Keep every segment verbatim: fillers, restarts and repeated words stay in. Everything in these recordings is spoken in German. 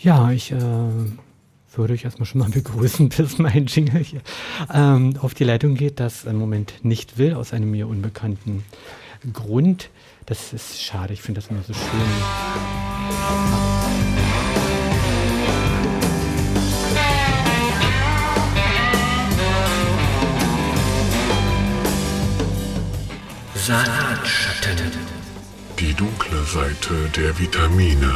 Ja, ich äh, würde euch erstmal schon mal begrüßen, bis mein Jingle hier ähm, auf die Leitung geht, das im Moment nicht will, aus einem mir unbekannten Grund. Das ist schade, ich finde das immer so schön. Salatschatten. Die dunkle Seite der Vitamine.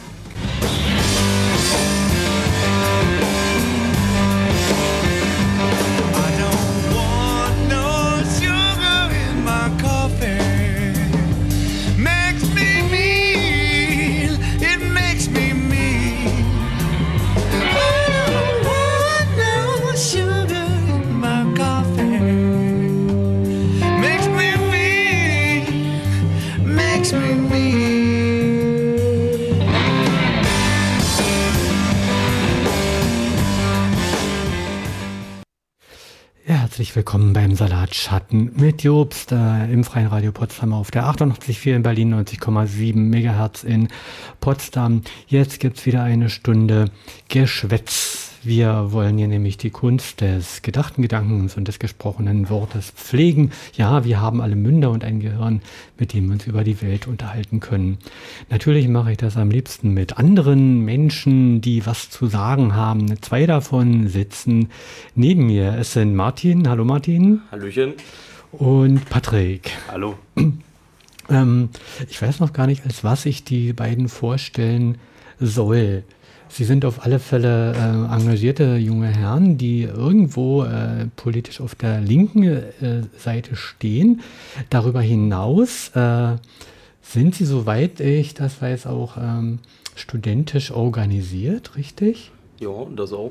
Herzlich willkommen beim Salatschatten mit Jobst äh, im Freien Radio Potsdam auf der achtundachtzig Komma vier in Berlin, neunzig Komma sieben Megahertz in Potsdam. Jetzt gibt's wieder eine Stunde Geschwätz. Wir wollen hier nämlich die Kunst des gedachten Gedankens und des gesprochenen Wortes pflegen. Ja, wir haben alle Münder und ein Gehirn, mit dem wir uns über die Welt unterhalten können. Natürlich mache ich das am liebsten mit anderen Menschen, die was zu sagen haben. Zwei davon sitzen neben mir. Es sind Martin. Hallo Martin. Hallöchen. Und Patrick. Hallo. ähm, ich weiß noch gar nicht, als was ich die beiden vorstellen soll. Sie sind auf alle Fälle äh, engagierte junge Herren, die irgendwo äh, politisch auf der linken äh, Seite stehen. Darüber hinaus äh, sind sie, soweit ich das weiß, auch ähm, studentisch organisiert, richtig? Ja, das auch.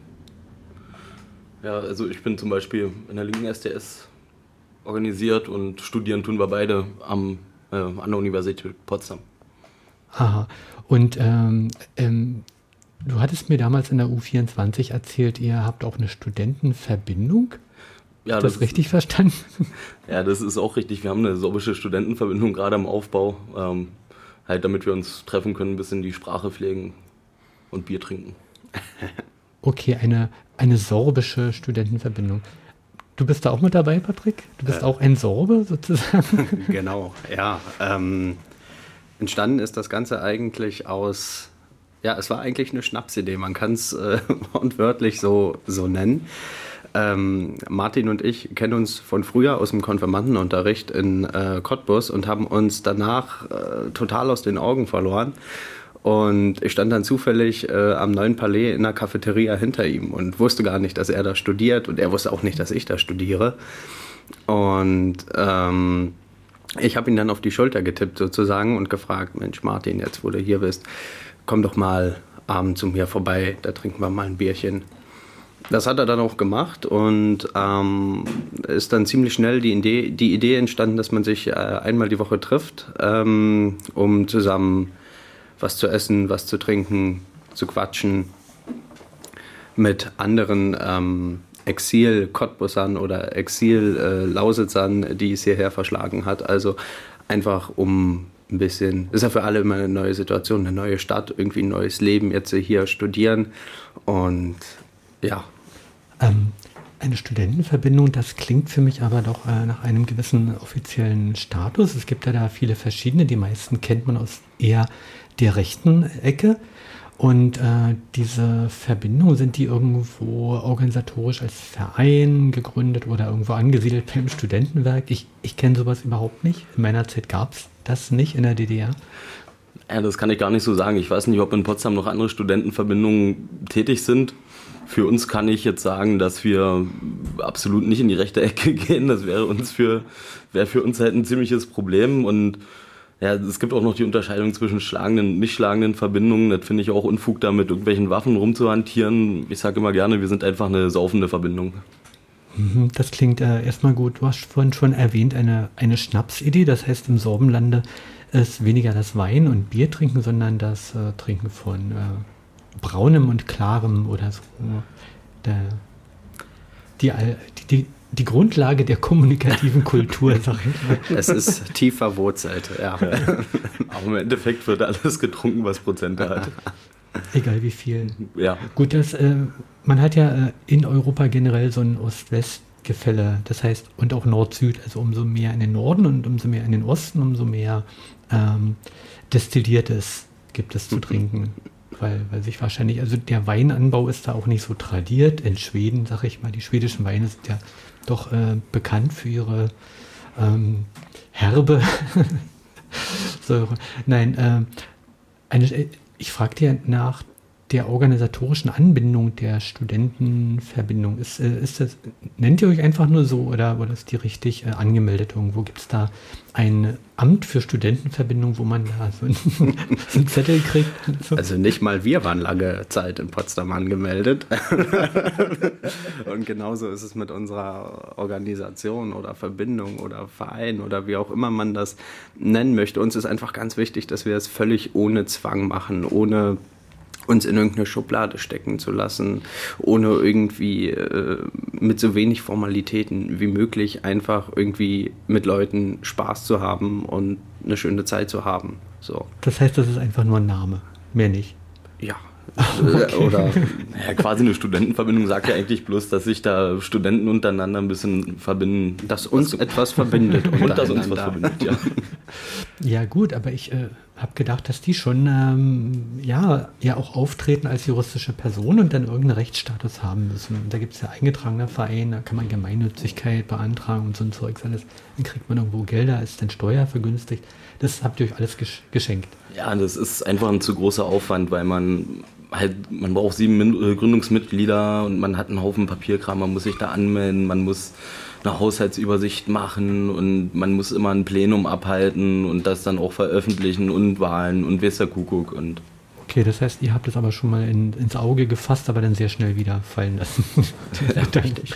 Ja, also ich bin zum Beispiel in der linken S D S organisiert und studieren tun wir beide am, äh, an der Universität Potsdam. Aha. Und ähm, ähm, du hattest mir damals in der U vierundzwanzig erzählt, ihr habt auch eine Studentenverbindung. Ja, Hast du das richtig verstanden? Ja, das ist auch richtig. Wir haben eine sorbische Studentenverbindung gerade am Aufbau, ähm, halt damit wir uns treffen können, ein bisschen die Sprache pflegen und Bier trinken. Okay, eine, eine sorbische Studentenverbindung. Du bist da auch mit dabei, Patrick? Du bist äh, auch ein Sorbe sozusagen? Genau, ja. Ähm, entstanden ist das Ganze eigentlich aus... Ja, es war eigentlich eine Schnapsidee, man kann es äh, wortwörtlich so, so nennen. Ähm, Martin und ich kennen uns von früher aus dem Konfirmandenunterricht in äh, Cottbus und haben uns danach äh, total aus den Augen verloren. Und ich stand dann zufällig äh, am Neuen Palais in der Cafeteria hinter ihm und wusste gar nicht, dass er da studiert und er wusste auch nicht, dass ich da studiere. Und ähm, ich habe ihn dann auf die Schulter getippt sozusagen und gefragt, Mensch Martin, jetzt wo du hier bist, komm doch mal abends zu mir vorbei, da trinken wir mal ein Bierchen. Das hat er dann auch gemacht und ähm, ist dann ziemlich schnell die Idee, die Idee entstanden, dass man sich äh, einmal die Woche trifft, ähm, um zusammen was zu essen, was zu trinken, zu quatschen mit anderen ähm, Exil-Cottbusern oder Exil-Lausitzern, die es hierher verschlagen hat. Also einfach um ein bisschen, ist ja für alle immer eine neue Situation, eine neue Stadt, irgendwie ein neues Leben, jetzt hier studieren und ja. Ähm, eine Studentenverbindung, das klingt für mich aber doch äh, nach einem gewissen offiziellen Status. Es gibt ja da viele verschiedene, die meisten kennt man aus eher der rechten Ecke. Und äh, diese Verbindungen, sind die irgendwo organisatorisch als Verein gegründet oder irgendwo angesiedelt beim Studentenwerk? Ich, ich kenne sowas überhaupt nicht. In meiner Zeit gab es das nicht in der D D R. Ja, das kann ich gar nicht so sagen. Ich weiß nicht, ob in Potsdam noch andere Studentenverbindungen tätig sind. Für uns kann ich jetzt sagen, dass wir absolut nicht in die rechte Ecke gehen. Das wäre uns für, wäre für uns halt ein ziemliches Problem. Und ja, es gibt auch noch die Unterscheidung zwischen schlagenden und nicht schlagenden Verbindungen. Das finde ich auch Unfug, da mit irgendwelchen Waffen rumzuhantieren. Ich sage immer gerne, wir sind einfach eine saufende Verbindung. Das klingt äh, erstmal gut. Du hast vorhin schon erwähnt, eine, eine Schnapsidee. Das heißt, im Sorbenlande ist weniger das Wein- und Bier trinken, sondern das äh, Trinken von äh, braunem und klarem oder so. Der, die, die, die Grundlage der kommunikativen Kultur, sag ich mal. Es ist tief verwurzelt, ja. Aber im Endeffekt wird alles getrunken, was Prozente hat. Egal wie viel. Ja. Gut, das, äh, man hat ja äh, in Europa generell so ein Ost-West-Gefälle. Das heißt, und auch Nord-Süd. Also umso mehr in den Norden und umso mehr in den Osten, umso mehr ähm, Destilliertes gibt es zu trinken. Weil, weil sich wahrscheinlich, also der Weinanbau ist da auch nicht so tradiert. In Schweden, sag ich mal, die schwedischen Weine sind ja doch äh, bekannt für ihre ähm, herbe Säure. Nein, äh, eine, ich fragte ja nach der organisatorischen Anbindung der Studentenverbindung. Ist, äh, ist das, nennt ihr euch einfach nur so oder, oder ist die richtig äh, angemeldet irgendwo? Gibt es da ein Amt für Studentenverbindung, wo man da so einen, so einen Zettel kriegt? So? Also nicht mal wir waren lange Zeit in Potsdam angemeldet. Und genauso ist es mit unserer Organisation oder Verbindung oder Verein oder wie auch immer man das nennen möchte. Uns ist einfach ganz wichtig, dass wir es völlig ohne Zwang machen, ohne uns in irgendeine Schublade stecken zu lassen, ohne irgendwie äh, mit so wenig Formalitäten wie möglich einfach irgendwie mit Leuten Spaß zu haben und eine schöne Zeit zu haben. So. Das heißt, das ist einfach nur ein Name, mehr nicht. Ja. Okay. Oder ja, quasi eine Studentenverbindung sagt ja eigentlich bloß, dass sich da Studenten untereinander ein bisschen verbinden. Dass uns etwas verbindet. Und dass uns was verbindet, ja. Ja gut, aber ich äh, habe gedacht, dass die schon ähm, ja, ja auch auftreten als juristische Person und dann irgendeinen Rechtsstatus haben müssen. Und da gibt es ja eingetragene Vereine, da kann man Gemeinnützigkeit beantragen und so ein Zeugs alles. Dann kriegt man irgendwo Gelder, ist dann steuervergünstigt. Das habt ihr euch alles gesch- geschenkt. Ja, das ist einfach ein zu großer Aufwand, weil man halt, man braucht sieben Min- Gründungsmitglieder und man hat einen Haufen Papierkram, man muss sich da anmelden, man muss eine Haushaltsübersicht machen und man muss immer ein Plenum abhalten und das dann auch veröffentlichen und Wahlen und weiß der Kuckuck und okay, das heißt, ihr habt es aber schon mal in, ins Auge gefasst, aber dann sehr schnell wieder fallen lassen. Richtig.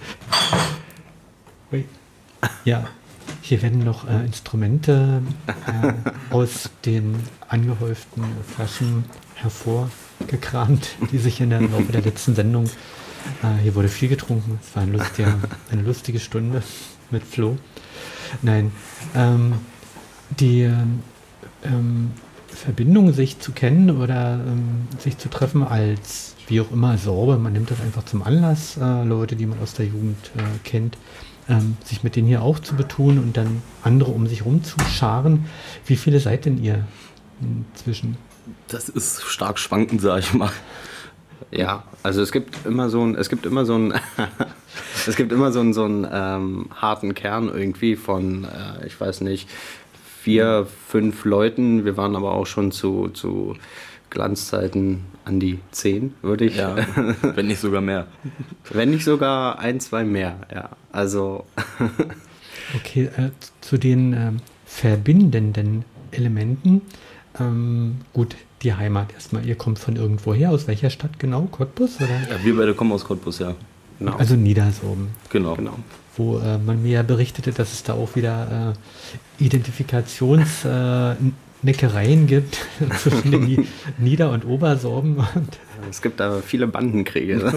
Ja, hier werden noch äh, Instrumente äh, aus den angehäuften Flaschen hervorgekramt, die sich in der Laufe der letzten Sendung, äh, hier wurde viel getrunken, es war ein lustiger, eine lustige Stunde mit Flo. Nein, ähm, die ähm, Verbindung, sich zu kennen oder ähm, sich zu treffen als, wie auch immer, Sorbe, man nimmt das einfach zum Anlass, äh, Leute, die man aus der Jugend äh, kennt, ähm, sich mit denen hier auch zu betun und dann andere um sich rum zu scharen. Wie viele seid denn ihr inzwischen? Das ist stark schwankend, sag ich mal. Ja, also es gibt immer so ein, es gibt immer so ein, es gibt immer so einen, so einen ähm, harten Kern irgendwie von, äh, ich weiß nicht, vier, fünf Leuten. Wir waren aber auch schon zu, zu Glanzzeiten an die zehn, würde ich. Ja, wenn nicht sogar mehr. Wenn nicht sogar ein, zwei mehr, ja. Also. Okay, äh, zu den äh, verbindenden Elementen. Ähm, gut, die Heimat erstmal. Ihr kommt von irgendwo her. Aus welcher Stadt genau? Cottbus? Oder? Ja, wir beide kommen aus Cottbus, ja. Genau. Also Niedersorben. Genau. Genau. Wo äh, man mir ja berichtete, dass es da auch wieder äh, Identifikationsneckereien äh, gibt zwischen den Ni- Nieder- und Obersorben. Und es gibt da viele Bandenkriege.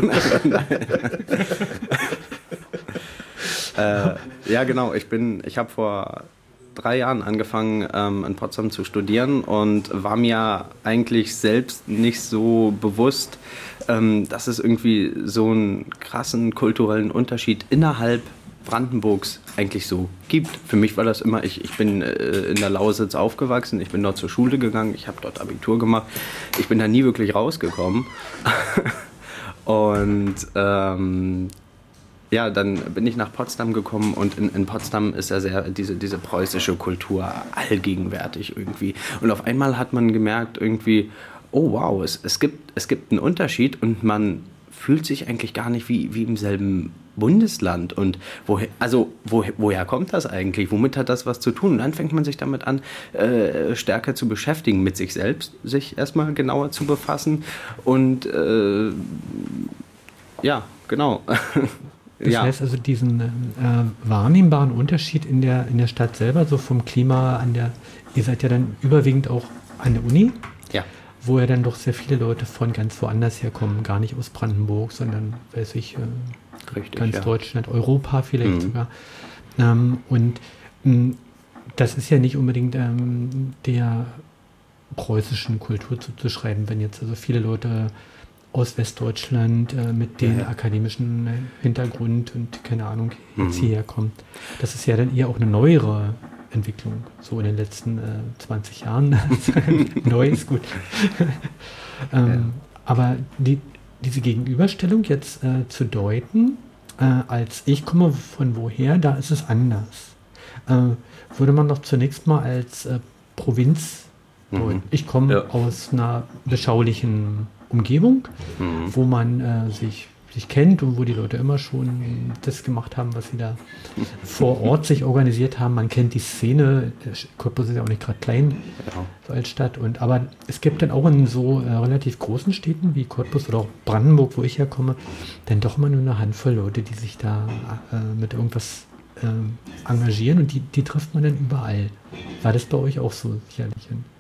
äh, ja, genau. Ich bin, ich habe vor drei Jahren angefangen, ähm, in Potsdam zu studieren und war mir eigentlich selbst nicht so bewusst, ähm, dass es irgendwie so einen krassen kulturellen Unterschied innerhalb Brandenburgs eigentlich so gibt. Für mich war das immer, ich, ich bin äh, in der Lausitz aufgewachsen, ich bin dort zur Schule gegangen, ich habe dort Abitur gemacht, ich bin da nie wirklich rausgekommen. Und ähm, ja, dann bin ich nach Potsdam gekommen und in, in Potsdam ist ja sehr diese, diese preußische Kultur allgegenwärtig irgendwie. Und auf einmal hat man gemerkt irgendwie, oh wow, es, es, gibt, es gibt einen Unterschied und man fühlt sich eigentlich gar nicht wie, wie im selben Bundesland. Und woher, also wo, woher kommt das eigentlich? Womit hat das was zu tun? Und dann fängt man sich damit an, äh, stärker zu beschäftigen, mit sich selbst, sich erstmal genauer zu befassen. Und äh, ja, genau. das ja. heißt also diesen äh, wahrnehmbaren Unterschied in der, in der Stadt selber, so vom Klima an der, ihr seid ja dann überwiegend auch an der Uni. Ja. Wo ja dann doch sehr viele Leute von ganz woanders herkommen, gar nicht aus Brandenburg, sondern, weiß ich, äh, Richtig, ganz ja. Deutschland, Europa vielleicht Mhm. sogar. Ähm, und mh, das ist ja nicht unbedingt ähm, der preußischen Kultur zuzuschreiben, wenn jetzt also viele Leute aus Westdeutschland äh, mit dem ja. akademischen Hintergrund und keine Ahnung jetzt Mhm. hierher kommen. Das ist ja dann eher auch eine neuere Entwicklung, so in den letzten äh, zwanzig Jahren. Neu ist gut. ähm, Ja. Aber die, diese Gegenüberstellung jetzt äh, zu deuten, äh, als ich komme von woher, da ist es anders. Äh, würde man doch zunächst mal als äh, Provinz deuten. Mhm. Ich komme Ja. aus einer beschaulichen Umgebung, Mhm. wo man äh, sich, sich kennt und wo die Leute immer schon das gemacht haben, was sie da vor Ort sich organisiert haben. Man kennt die Szene. Cottbus ist ja auch nicht gerade klein, Ja. so als Stadt. Und, aber es gibt dann auch in so äh, relativ großen Städten wie Cottbus oder auch Brandenburg, wo ich herkomme, dann doch immer nur eine Handvoll Leute, die sich da äh, mit irgendwas äh, engagieren und die, die trifft man dann überall. War das bei euch auch so sicherlich in,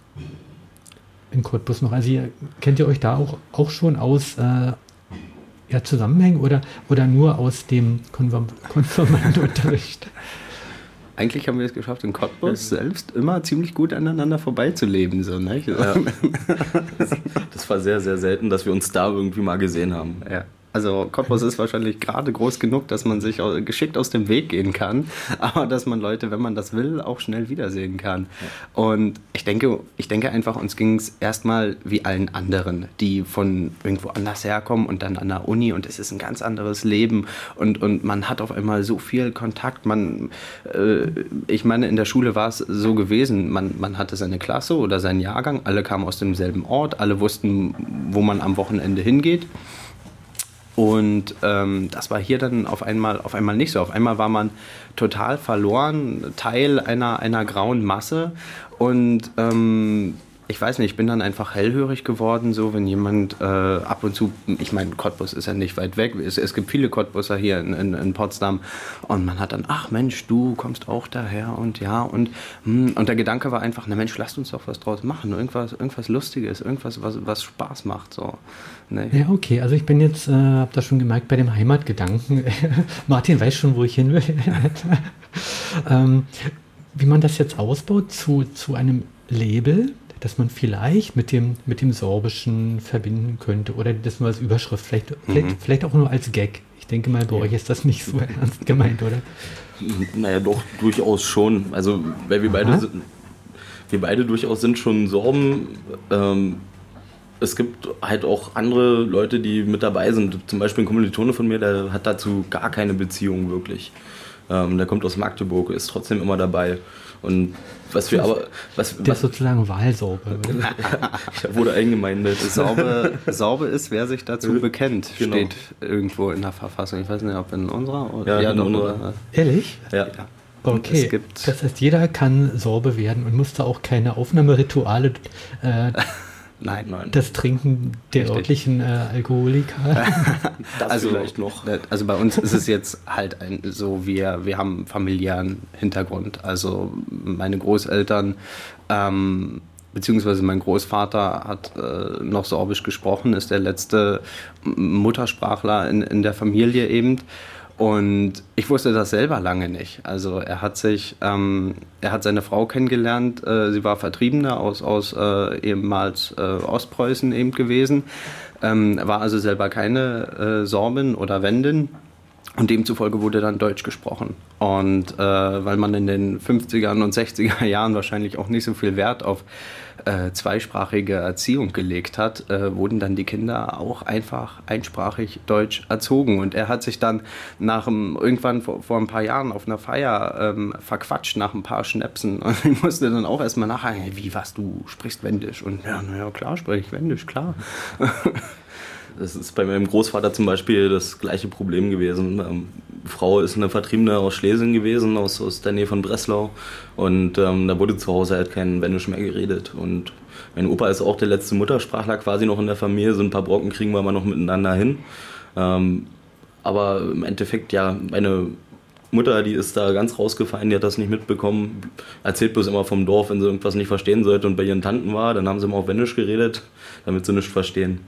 in Cottbus noch? Also ihr, kennt ihr euch da auch, auch schon aus äh, ja, Zusammenhängen oder, oder nur aus dem Konfirm- Konfirmandenunterricht? Eigentlich haben wir es geschafft, in Cottbus selbst immer ziemlich gut aneinander vorbeizuleben. So, ne? Ja. Das war sehr, sehr selten, dass wir uns da irgendwie mal gesehen haben. Ja. Also Cottbus ist wahrscheinlich gerade groß genug, dass man sich au- geschickt aus dem Weg gehen kann, aber dass man Leute, wenn man das will, auch schnell wiedersehen kann. Und ich denke, ich denke einfach, uns ging es erstmal wie allen anderen, die von irgendwo anders herkommen und dann an der Uni und es ist ein ganz anderes Leben und, und man hat auf einmal so viel Kontakt. Man, äh, ich meine, in der Schule war es so gewesen, man, man hatte seine Klasse oder seinen Jahrgang, alle kamen aus demselben Ort, alle wussten, wo man am Wochenende hingeht. Und ähm, das war hier dann auf einmal, auf einmal nicht so. Auf einmal war man total verloren, Teil einer, einer grauen Masse. Und ähm, ich weiß nicht, ich bin dann einfach hellhörig geworden, so wenn jemand äh, ab und zu, ich meine, Cottbus ist ja nicht weit weg, es, es gibt viele Cottbuser hier in, in, in Potsdam und man hat dann, ach Mensch, du kommst auch daher und ja und hm, und der Gedanke war einfach, na Mensch, lasst uns doch was draus machen, irgendwas, irgendwas Lustiges, irgendwas, was, was Spaß macht, so. Ne? Ja, okay, also ich bin jetzt, äh, habe das schon gemerkt, bei dem Heimatgedanken. Martin weiß schon, wo ich hin will. ähm, wie man das jetzt ausbaut zu, zu einem Label, das man vielleicht mit dem, mit dem Sorbischen verbinden könnte oder das nur als Überschrift, vielleicht, mhm. vielleicht, vielleicht auch nur als Gag. Ich denke mal, bei ja. euch ist das nicht so ernst gemeint, oder? Naja, doch, durchaus schon. Also, weil wir beide, sind, wir beide durchaus sind schon Sorben. Ähm, es gibt halt auch andere Leute, die mit dabei sind. Zum Beispiel ein Kommilitone von mir, der hat dazu gar keine Beziehung wirklich. Ähm, der kommt aus Magdeburg, ist trotzdem immer dabei. Und was wir aber... Was, der was, ist sozusagen Wahlsorbe. Ich wurde eingemeindet. Sorbe, Sorbe ist, wer sich dazu bekennt, genau. Steht irgendwo in der Verfassung. Ich weiß nicht, ob in unserer oder... Ja, ja in doch, unserer. Oder, Ehrlich? Ja. Okay, es gibt das heißt, jeder kann Sorbe werden und muss da auch keine Aufnahmerituale... Äh, Nein, nein. Das Trinken der Richtig. örtlichen äh, Alkoholiker. Das also, vielleicht noch. Also bei uns ist es jetzt halt ein, so, wir, wir haben familiären Hintergrund. Also meine Großeltern, ähm, beziehungsweise mein Großvater hat äh, noch Sorbisch gesprochen, ist der letzte Muttersprachler in, in der Familie eben. Und ich wusste das selber lange nicht. Also er hat sich, ähm, er hat seine Frau kennengelernt. Äh, sie war Vertriebene aus, aus äh, ehemals äh, Ostpreußen eben gewesen. Ähm, war also selber keine äh, Sorbin oder Wendin. Und demzufolge wurde dann Deutsch gesprochen. Und äh, weil man in den fünfziger und sechziger Jahren wahrscheinlich auch nicht so viel Wert auf äh, zweisprachige Erziehung gelegt hat, äh, wurden dann die Kinder auch einfach einsprachig Deutsch erzogen. Und er hat sich dann nach einem, irgendwann vor, vor ein paar Jahren auf einer Feier ähm, verquatscht nach ein paar Schnäpsen. Und ich musste dann auch erstmal nachhaken, wie, was, du sprichst Wendisch? Und ja, naja, klar spreche ich Wendisch, klar. Das ist bei meinem Großvater zum Beispiel das gleiche Problem gewesen. Ähm, die Frau ist eine Vertriebene aus Schlesien gewesen, aus, aus der Nähe von Breslau. Und ähm, da wurde zu Hause halt kein Wendisch mehr geredet. Und mein Opa ist auch der letzte Muttersprachler quasi noch in der Familie. So ein paar Brocken kriegen wir mal noch miteinander hin. Ähm, aber im Endeffekt, ja, meine Mutter, die ist da ganz rausgefallen, die hat das nicht mitbekommen. Erzählt bloß immer vom Dorf, wenn sie irgendwas nicht verstehen sollte und bei ihren Tanten war, dann haben sie immer auf Wendisch geredet, damit sie nichts verstehen.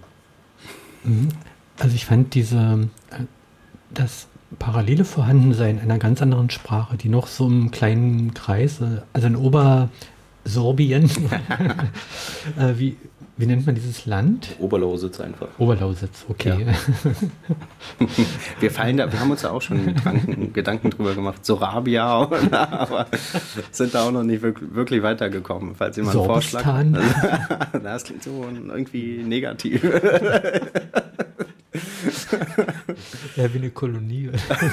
Also ich fand diese, das parallele Vorhandensein einer ganz anderen Sprache, die noch so im kleinen Kreis, also in Ober, Sorbien. äh, wie, wie nennt man dieses Land? Oberlausitz einfach. Oberlausitz, okay. Ja. Wir fallen da, wir haben uns da auch schon Gedanken, Gedanken drüber gemacht, Sorabia, oder, aber sind da auch noch nicht wirklich, wirklich weitergekommen. Falls jemand einen Vorschlag hat. Das klingt so irgendwie negativ. Ja, wie eine Kolonie.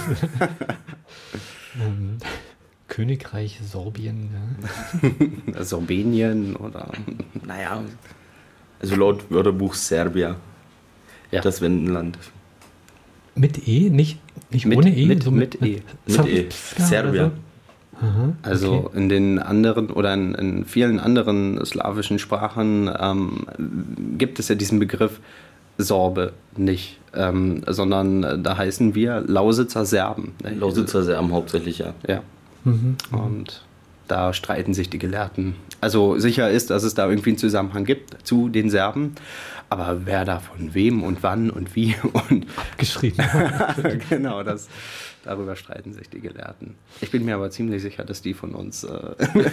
ähm, Königreich Sorbien. Ja. Sorbenien oder... Naja, also laut Wörterbuch Serbia. Ja. Das Wendenland. Mit E? Nicht, nicht mit, ohne E? Mit, so mit, mit E. Mit E. Serbia. So? Aha, also okay. in den anderen oder in, in vielen anderen slawischen Sprachen ähm, gibt es ja diesen Begriff Sorbe nicht, ähm, sondern da heißen wir Lausitzer Serben. Lausitzer Serben hauptsächlich, ja. Ja. Mhm. Und da streiten sich die Gelehrten. Also sicher ist, dass es da irgendwie einen Zusammenhang gibt zu den Serben, aber wer da von wem und wann und wie und abgeschrieben. Genau, das, darüber streiten sich die Gelehrten. Ich bin mir aber ziemlich sicher, dass die von uns... Äh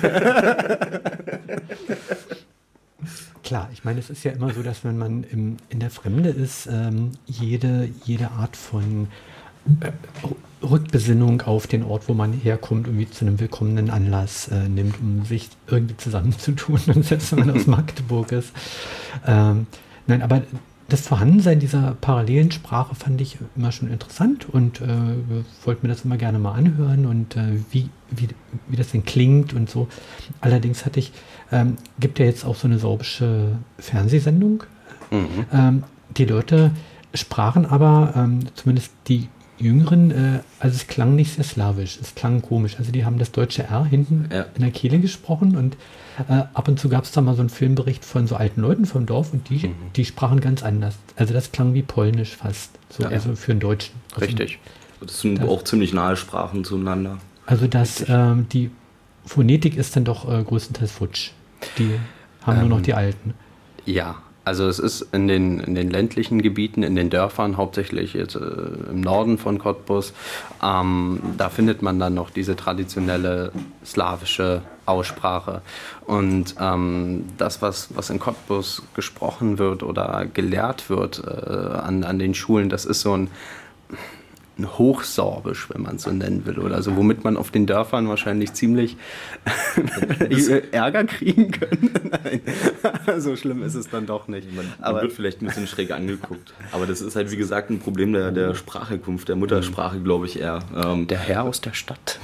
Klar, ich meine, es ist ja immer so, dass wenn man im, in der Fremde ist, ähm, jede, jede Art von äh, Rückbesinnung auf den Ort, wo man herkommt, irgendwie zu einem willkommenen Anlass äh, nimmt, um sich irgendwie zusammenzutun, und selbst wenn man aus Magdeburg ist. Ähm, nein, aber das Vorhandensein dieser parallelen Sprache fand ich immer schon interessant und äh, wollte mir das immer gerne mal anhören und äh, wie, wie, wie das denn klingt und so. Allerdings hatte ich, ähm, gibt ja jetzt auch so eine sorbische Fernsehsendung. Mhm. Ähm, die Leute sprachen aber, ähm, zumindest die Jüngeren, äh, also es klang nicht sehr slawisch, es klang komisch. Also die haben das deutsche R hinten ja. in der Kehle gesprochen und äh, ab und zu gab es da mal so einen Filmbericht von so alten Leuten vom Dorf und die, mhm. die sprachen ganz anders. Also das klang wie Polnisch fast, so, ja. also für einen Deutschen. Also richtig. Das sind das, auch ziemlich nahe Sprachen zueinander. Also das, ähm, die Phonetik ist dann doch äh, größtenteils futsch. Die haben ähm, nur noch die alten. Ja. Also es ist in den, in den ländlichen Gebieten, in den Dörfern, hauptsächlich jetzt, äh, im Norden von Cottbus, ähm, da findet man dann noch diese traditionelle slawische Aussprache. Und ähm, das, was, was in Cottbus gesprochen wird oder gelehrt wird äh, an, an den Schulen, das ist so ein, ein Hochsorbisch, wenn man es so nennen will, oder so, womit man auf den Dörfern wahrscheinlich ziemlich Ärger kriegen könnte. Nein, so schlimm ist es dann doch nicht. Man, man wird vielleicht ein bisschen schräg angeguckt. Aber das ist halt, wie gesagt, ein Problem der, der Sprachherkunft, der Muttersprache, glaube ich eher. Ähm, der Herr aus der Stadt.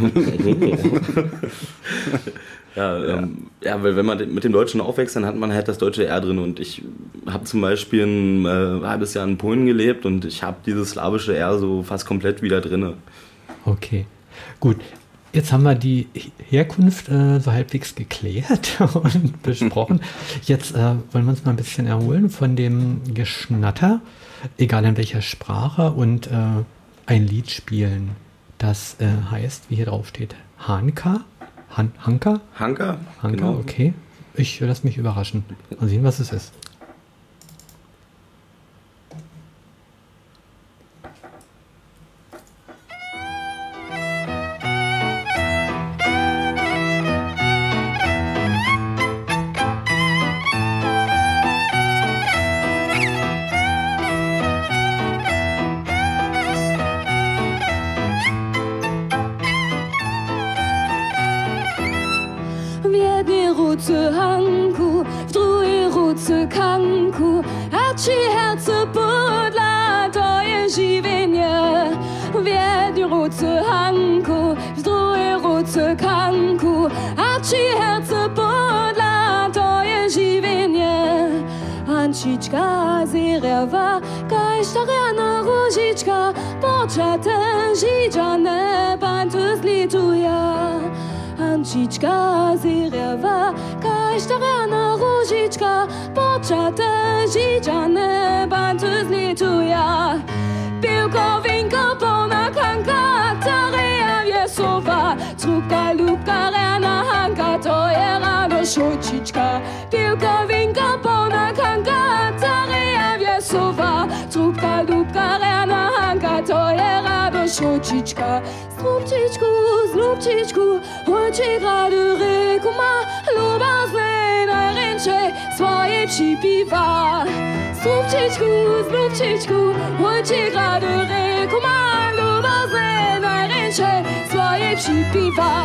Ja, ja. Ähm, ja, weil wenn man mit dem Deutschen aufwächst, dann hat man halt das deutsche R drin. Und ich habe zum Beispiel ein äh, halbes Jahr in Polen gelebt und ich habe dieses slawische R so fast komplett wieder drin. Okay, gut. Jetzt haben wir die Herkunft äh, so halbwegs geklärt und besprochen. Jetzt äh, wollen wir uns mal ein bisschen erholen von dem Geschnatter, egal in welcher Sprache, und äh, ein Lied spielen. Das äh, heißt, wie hier drauf steht, Hanka. Han- Hanka? Hanka? Hanka, genau. Okay. Ich lasse mich überraschen. Mal sehen, was es ist. Ruce Hanku, w drugiej ruce Kanku, a ci herce podla, to je živěně. W jednej ruce Hanku, w drugiej ruce Kanku, a ci herce podla, to je živěně. Hančička zireva, kajštarjana ružička, počate žičane, bantu zlituja. Hančička zireva, kajštarjana ružička, počate žičane, bantu zlituja. Pilko, vinko, polna kanka, tareja vjesova, trubka, lubka, rana, hanka, to je rado šočička. Pilko, vinko, polna kanka, tareja vjesova, trubka, lubka, rana, hanka, to je rado šočička. Strupčičku, zlub slupčičku, hoči gradu reku ma, lubazne na renče svoje připiva. Slupčičku, slupčičku, hoči gradu reku ma, lubazne na renče svoje připiva.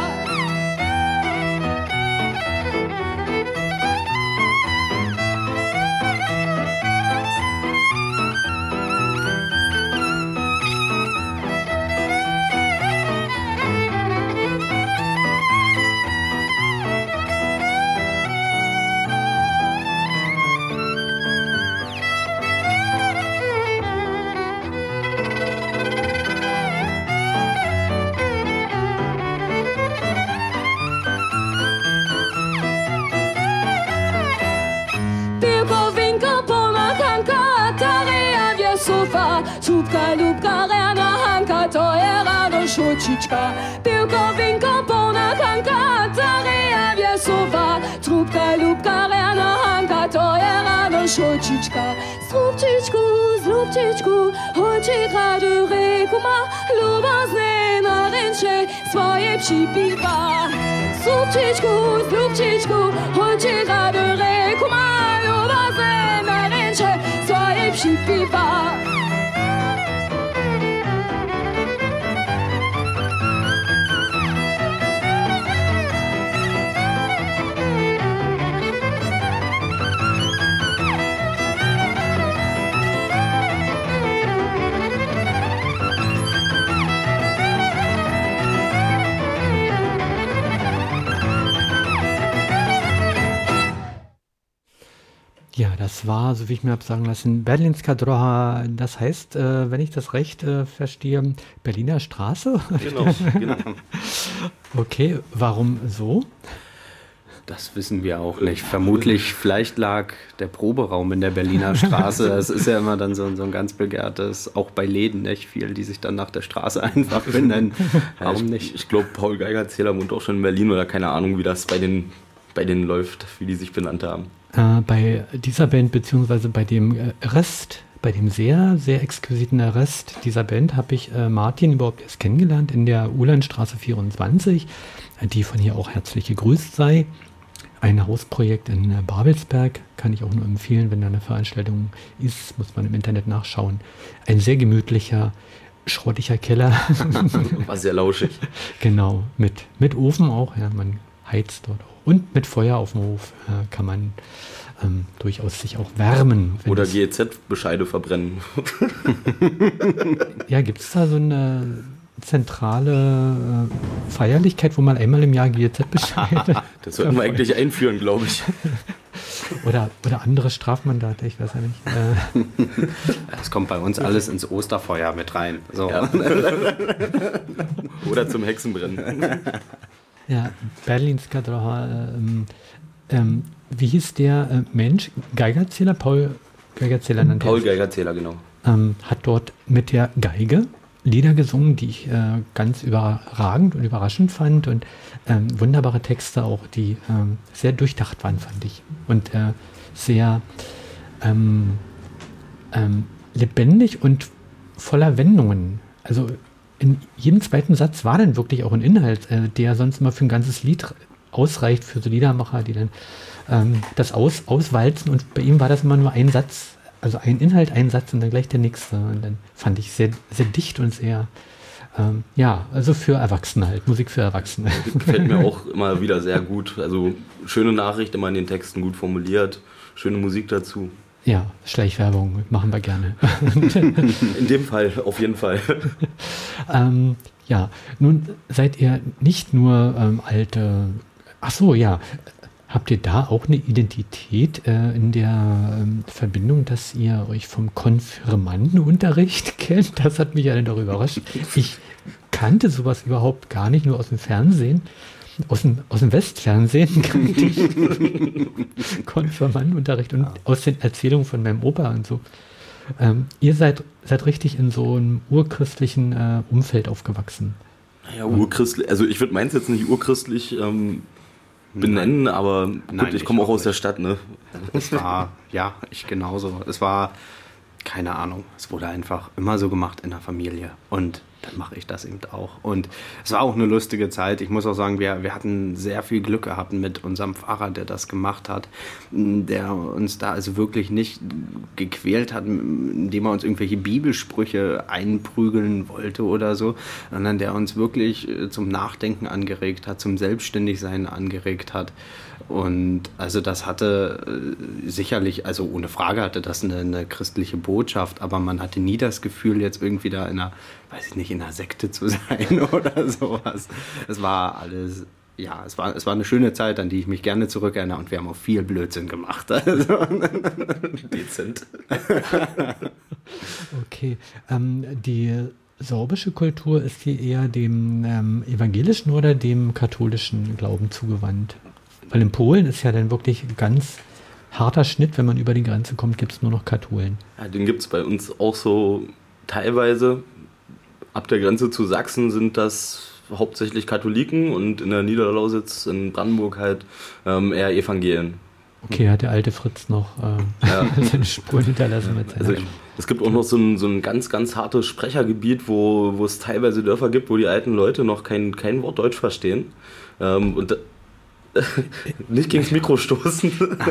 Čupka, ljubka, rena, hanka, to je rado šočička. Pivko, vinko, polna hanka, tareja, vjesova. Trupka, ljubka, rena, hanka, to je rado šočička. Slupčičku, slupčičku, hoči gradu reku ma, ljubazne na renče svoje připiva. Slupčičku, slupčičku, hoči gradu reku ma, ljubazne na renče svoje připiva. Ja, das war, so wie ich mir habe sagen lassen, Berlinska Droha, das heißt, äh, wenn ich das recht äh, verstehe, Berliner Straße? Genau, genau. Okay, warum so? Das wissen wir auch nicht. Vermutlich, vielleicht lag der Proberaum in der Berliner Straße. Das ist ja immer dann so, so ein ganz begehrtes, auch bei Läden, nicht viel, die sich dann nach der Straße einfach benennen. Warum ich, nicht? Ich glaube, Paul Geigerzähler wohnt auch schon in Berlin oder keine Ahnung, wie das bei den, bei denen läuft, wie die sich benannt haben. Äh, bei dieser Band, beziehungsweise bei dem äh, Rest, bei dem sehr, sehr exquisiten Rest dieser Band habe ich äh, Martin überhaupt erst kennengelernt in der Uhlandstraße vierundzwanzig, äh, die von hier auch herzlich gegrüßt sei. Ein Hausprojekt in äh, Babelsberg, kann ich auch nur empfehlen, wenn da eine Veranstaltung ist, muss man im Internet nachschauen. Ein sehr gemütlicher, schrottiger Keller. War sehr lauschig. Genau, mit, mit Ofen auch, ja, man heizt dort auch. Und mit Feuer auf dem Hof äh, kann man ähm, durchaus sich auch wärmen. Oder G E Z-Bescheide verbrennen. Ja, gibt es da so eine zentrale äh, Feierlichkeit, wo man einmal im Jahr G E Z-Bescheide... Das sollten wir eigentlich einführen, glaube ich. Oder, oder andere Strafmandate, ich weiß ja nicht. Äh, Das kommt bei uns alles ins Osterfeuer mit rein. So. Ja. Oder zum Hexenbrennen. Ja, Berlinska Droha, ähm, ähm, wie hieß der äh, Mensch? Geigerzähler? Paul Geigerzähler nannte Paul er. Geigerzähler, genau. Ähm, hat dort mit der Geige Lieder gesungen, die ich äh, ganz überragend und überraschend fand und ähm, wunderbare Texte auch, die ähm, sehr durchdacht waren, fand ich. Und äh, sehr ähm, ähm, lebendig und voller Wendungen. Also in jedem zweiten Satz war dann wirklich auch ein Inhalt, äh, der sonst immer für ein ganzes Lied ausreicht, für so Liedermacher, die dann ähm, das aus, auswalzen. Und bei ihm war das immer nur ein Satz, also ein Inhalt, ein Satz und dann gleich der nächste. Und dann fand ich sehr, sehr dicht und sehr, ähm, ja, also für Erwachsene halt, Musik für Erwachsene. Das gefällt mir auch immer wieder sehr gut. Also schöne Nachricht, immer in den Texten gut formuliert, schöne Musik dazu. Ja, Schleichwerbung machen wir gerne. In dem Fall, auf jeden Fall. ähm, ja, nun seid ihr nicht nur ähm, alte, ach so, ja, habt ihr da auch eine Identität äh, in der ähm, Verbindung, dass ihr euch vom Konfirmandenunterricht kennt? Das hat mich ja dann doch überrascht. Ich kannte sowas überhaupt gar nicht, nur aus dem Fernsehen. Aus dem, aus dem Westfernsehen kannte ich Konfirmandenunterricht und aus den Erzählungen von meinem Opa und so. Ähm, ihr seid, seid richtig in so einem urchristlichen äh, Umfeld aufgewachsen. Naja, urchristlich, also ich würde meins jetzt nicht urchristlich ähm, benennen, Nein. aber gut, Nein, ich komme auch aus der Stadt, ne? Es war, ja, ich genauso. Es war, keine Ahnung, es wurde einfach immer so gemacht in der Familie. Und dann mache ich das eben auch. Und es war auch eine lustige Zeit. Ich muss auch sagen, wir, wir hatten sehr viel Glück gehabt mit unserem Pfarrer, der das gemacht hat, der uns da also wirklich nicht gequält hat, indem er uns irgendwelche Bibelsprüche einprügeln wollte oder so, sondern der uns wirklich zum Nachdenken angeregt hat, zum Selbstständigsein angeregt hat. Und also das hatte äh, sicherlich, also ohne Frage hatte das eine, eine christliche Botschaft, aber man hatte nie das Gefühl, jetzt irgendwie da in einer, weiß ich nicht, in einer Sekte zu sein oder sowas. Es war alles, ja, es war, es war eine schöne Zeit, an die ich mich gerne zurückerinnere, und wir haben auch viel Blödsinn gemacht. Also. Dezent. Okay, ähm, die sorbische Kultur, ist die eher dem ähm, evangelischen oder dem katholischen Glauben zugewandt? Weil in Polen ist ja dann wirklich ein ganz harter Schnitt, wenn man über die Grenze kommt, gibt es nur noch Katholen. Ja, den gibt es bei uns auch so teilweise. Ab der Grenze zu Sachsen sind das hauptsächlich Katholiken und in der Niederlausitz, in Brandenburg halt ähm, eher Evangelien. Okay, hat der alte Fritz noch äh, ja. seine Spuren hinterlassen mit seiner. Also ich, es gibt auch noch so ein, so ein ganz, ganz hartes Sprechergebiet, wo, wo es teilweise Dörfer gibt, wo die alten Leute noch kein, kein Wort Deutsch verstehen. Ähm, und nicht gegens Mikro stoßen.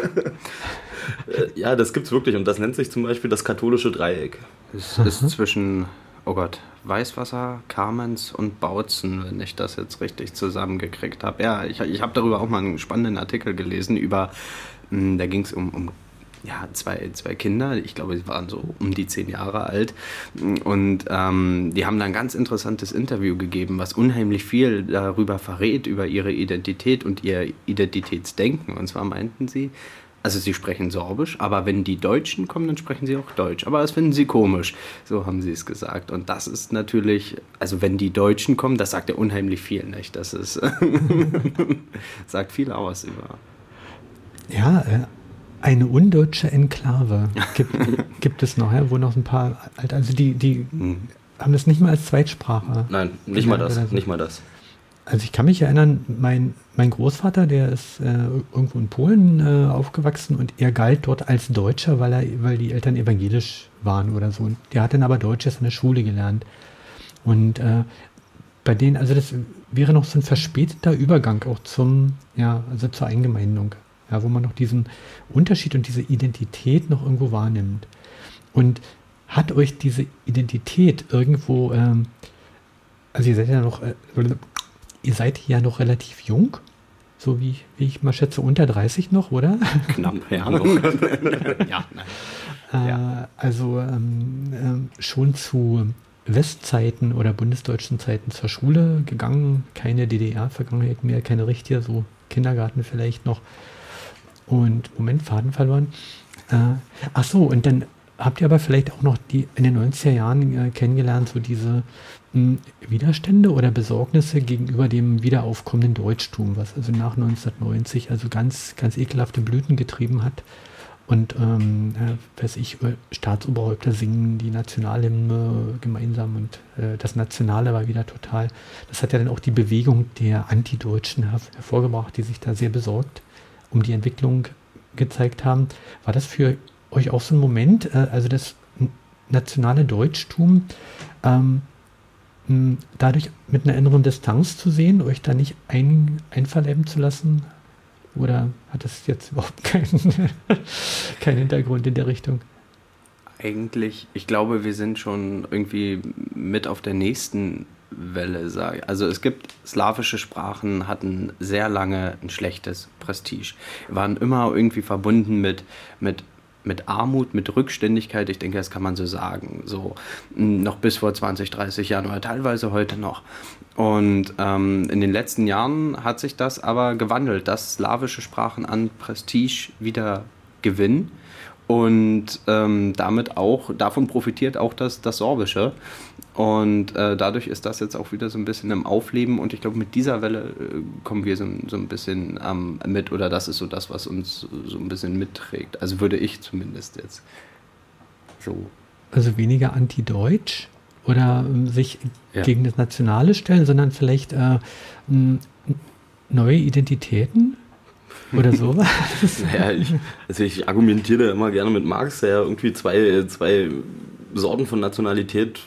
Ja, das gibt's wirklich, und das nennt sich zum Beispiel das katholische Dreieck. Es ist zwischen, oh Gott, Weißwasser, Kamenz und Bautzen, wenn ich das jetzt richtig zusammengekriegt habe. Ja, ich, ich habe darüber auch mal einen spannenden Artikel gelesen, über, mh, da ging es um, um ja, zwei, zwei Kinder, ich glaube, sie waren so um die zehn Jahre alt, und ähm, die haben da ein ganz interessantes Interview gegeben, was unheimlich viel darüber verrät, über ihre Identität und ihr Identitätsdenken. Und zwar meinten sie, also sie sprechen Sorbisch, aber wenn die Deutschen kommen, dann sprechen sie auch Deutsch. Aber das finden sie komisch, so haben sie es gesagt. Und das ist natürlich, also wenn die Deutschen kommen, das sagt ja unheimlich viel, nicht? Das ist sagt viel aus über. Ja, äh, eine undeutsche Enklave gibt, gibt es noch, ja, wo noch ein paar, also die, die hm. haben das nicht mal als Zweitsprache. Nein, nicht mal das, so. nicht mal das. Also ich kann mich erinnern, mein, mein Großvater, der ist äh, irgendwo in Polen äh, aufgewachsen, und er galt dort als Deutscher, weil, er, weil die Eltern evangelisch waren oder so. Und der hat dann aber Deutsch erst in der Schule gelernt. Und äh, bei denen, also das wäre noch so ein verspäteter Übergang auch zum, ja, also zur Eingemeindung. Ja, wo man noch diesen Unterschied und diese Identität noch irgendwo wahrnimmt. Und hat euch diese Identität irgendwo, ähm, also ihr seid ja noch, äh, ihr seid ja noch relativ jung, so wie, wie ich mal schätze, unter dreißig noch, oder? Knapp, ja. ja, nein. Äh, ja. Also ähm, äh, schon zu Westzeiten oder bundesdeutschen Zeiten zur Schule gegangen, keine D D R-Vergangenheit mehr, keine richtige, so Kindergarten vielleicht noch. Und, Moment, Faden verloren. Äh, ach so, und dann habt ihr aber vielleicht auch noch die in den neunziger Jahren äh, kennengelernt, so diese mh, Widerstände oder Besorgnisse gegenüber dem wiederaufkommenden Deutschtum, was also nach neunzehnhundertneunzig also ganz, ganz ekelhafte Blüten getrieben hat. Und, ähm, äh, weiß ich, Staatsoberhäupter singen die Nationalhymne gemeinsam, und äh, das Nationale war wieder total. Das hat ja dann auch die Bewegung der Antideutschen her- hervorgebracht, die sich da sehr besorgt um die Entwicklung gezeigt haben. War das für euch auch so ein Moment, äh, also das nationale Deutschtum ähm, mh, dadurch mit einer inneren Distanz zu sehen, euch da nicht ein, einverleiben zu lassen? Oder hat das jetzt überhaupt keinen, keinen Hintergrund in der Richtung? Eigentlich, ich glaube, wir sind schon irgendwie mit auf der nächsten Welle, sage ich. Also es gibt, slawische Sprachen hatten sehr lange ein schlechtes Prestige. Waren immer irgendwie verbunden mit, mit, mit Armut, mit Rückständigkeit. Ich denke, das kann man so sagen. So noch bis vor zwanzig, dreißig Jahren oder teilweise heute noch. Und ähm, in den letzten Jahren hat sich das aber gewandelt, dass slawische Sprachen an Prestige wieder gewinnen. Und ähm, damit auch, davon profitiert auch das, das Sorbische. Und äh, dadurch ist das jetzt auch wieder so ein bisschen im Aufleben. Und ich glaube, mit dieser Welle äh, kommen wir so, so ein bisschen ähm, mit. Oder das ist so das, was uns so ein bisschen mitträgt. Also würde ich zumindest jetzt so. Also weniger anti-deutsch oder ähm, sich ja. gegen das Nationale stellen, sondern vielleicht äh, m, neue Identitäten? Oder so. Naja, ich, also ich argumentiere immer gerne mit Marx, der ja irgendwie zwei, zwei Sorten von Nationalität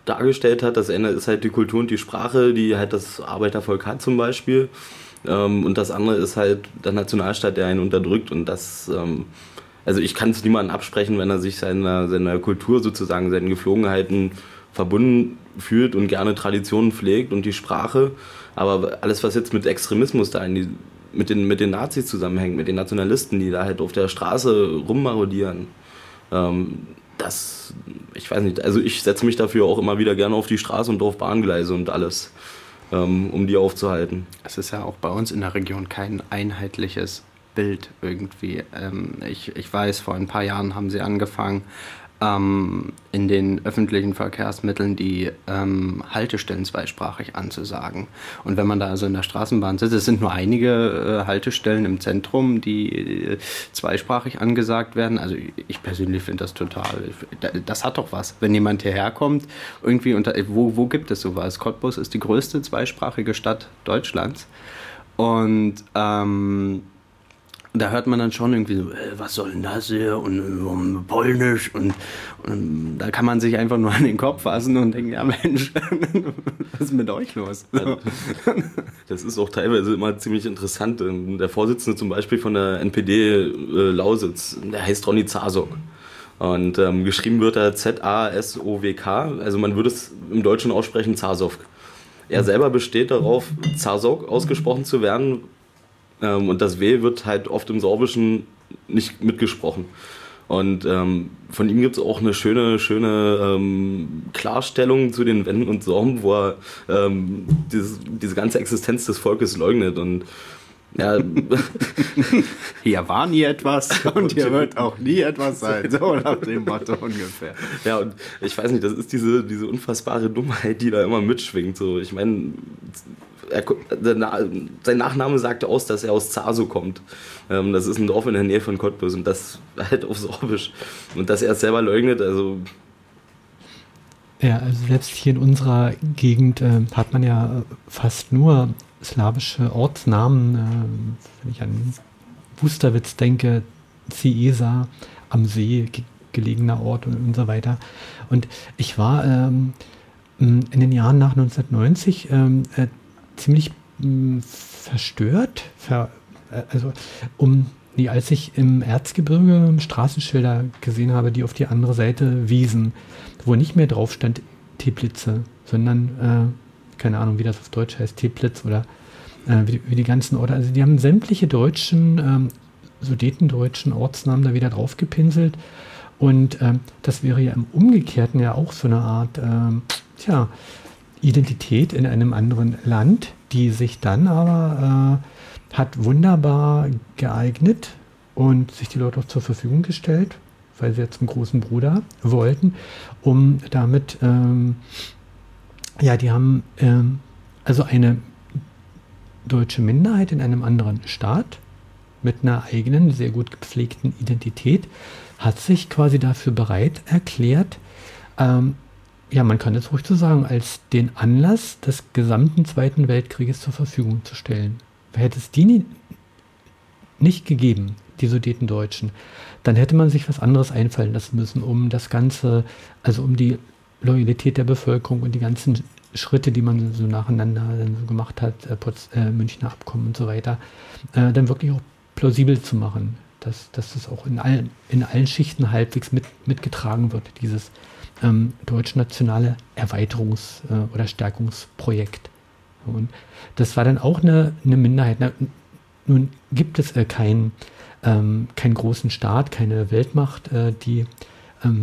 dargestellt hat. Das eine ist halt die Kultur und die Sprache, die halt das Arbeitervolk hat zum Beispiel. Ähm, und das andere ist halt der Nationalstaat, der einen unterdrückt. Und das, ähm, also ich kann es niemandem absprechen, wenn er sich seiner, seiner Kultur sozusagen, seinen Geflogenheiten verbunden fühlt und gerne Traditionen pflegt und die Sprache. Aber alles, was jetzt mit Extremismus da in die, mit den, mit den Nazis zusammenhängt, mit den Nationalisten, die da halt auf der Straße rummarodieren, ähm, das, ich weiß nicht, also ich setze mich dafür auch immer wieder gerne auf die Straße und auf Bahngleise und alles, ähm, um die aufzuhalten. Es ist ja auch bei uns in der Region kein einheitliches Bild irgendwie. Ähm, ich, ich weiß, vor ein paar Jahren haben sie angefangen, ähm, in den öffentlichen Verkehrsmitteln die ähm, Haltestellen zweisprachig anzusagen. Und wenn man da also in der Straßenbahn sitzt, es sind nur einige äh, Haltestellen im Zentrum, die äh, zweisprachig angesagt werden. Also ich persönlich finde das total, das hat doch was. Wenn jemand hierher kommt, irgendwie unter, wo, wo gibt es sowas? Cottbus ist die größte zweisprachige Stadt Deutschlands. Und ähm, da hört man dann schon irgendwie so, äh, was soll denn das hier und um, Polnisch und, und da kann man sich einfach nur an den Kopf fassen und denken, ja Mensch, was ist mit euch los? So. Das ist auch teilweise immer ziemlich interessant. Der Vorsitzende zum Beispiel von der N P D äh, Lausitz, der heißt Ronny Zarsok. Und ähm, geschrieben wird er Z A S O W K, also man würde es im Deutschen aussprechen Zarsok. Er selber besteht darauf, Zarsok ausgesprochen zu werden. Und das W wird halt oft im Sorbischen nicht mitgesprochen. Und ähm, von ihm gibt es auch eine schöne, schöne ähm, Klarstellung zu den Wenden und Sorben, wo er ähm, dieses, diese ganze Existenz des Volkes leugnet. Und ja, hier war nie etwas und hier wird auch nie etwas sein. So nach dem Motto ungefähr. Ja, und ich weiß nicht, das ist diese, diese unfassbare Dummheit, die da immer mitschwingt. So, ich meine, Er, sein Nachname sagte aus, dass er aus Zaso kommt. Ähm, das ist ein Dorf in der Nähe von Cottbus und das halt auf Sorbisch. Und dass er es selber leugnet, also... Ja, also selbst hier in unserer Gegend äh, hat man ja fast nur slawische Ortsnamen. Äh, wenn ich an Wusterwitz denke, Ciesa, am See ge- gelegener Ort und, und so weiter. Und ich war ähm, in den Jahren nach neunzehnhundertneunzig ähm, äh, ziemlich mh, verstört, ver, äh, also um, nee, als ich im Erzgebirge Straßenschilder gesehen habe, die auf die andere Seite wiesen, wo nicht mehr drauf stand Teplitze, sondern, äh, keine Ahnung, wie das auf Deutsch heißt, Teplitz oder äh, wie, wie die ganzen Orte, also die haben sämtliche deutschen, ähm, sudetendeutschen Ortsnamen da wieder drauf gepinselt und ähm, das wäre ja im Umgekehrten ja auch so eine Art, ähm, tja, Identität in einem anderen Land, die sich dann aber äh, hat wunderbar geeignet und sich die Leute auch zur Verfügung gestellt, weil sie jetzt einen großen Bruder wollten, um damit, ähm, ja, die haben ähm, also eine deutsche Minderheit in einem anderen Staat mit einer eigenen, sehr gut gepflegten Identität, hat sich quasi dafür bereit erklärt, ähm, ja, man kann es ruhig so sagen, als den Anlass des gesamten Zweiten Weltkrieges zur Verfügung zu stellen. Hätte es die nie, nicht gegeben, die Sudetendeutschen, dann hätte man sich was anderes einfallen lassen müssen, um das Ganze, also um die Loyalität der Bevölkerung und die ganzen Schritte, die man so nacheinander dann so gemacht hat, äh, Pots, äh, Münchner Abkommen und so weiter, äh, dann wirklich auch plausibel zu machen, dass, dass das auch in allen, in allen Schichten halbwegs mit, mitgetragen wird, dieses ähm, deutsch-nationale Erweiterungs- äh, oder Stärkungsprojekt. Und das war dann auch eine, eine Minderheit. Na, nun gibt es äh, keinen ähm, keinen großen Staat, keine Weltmacht, äh, die ähm,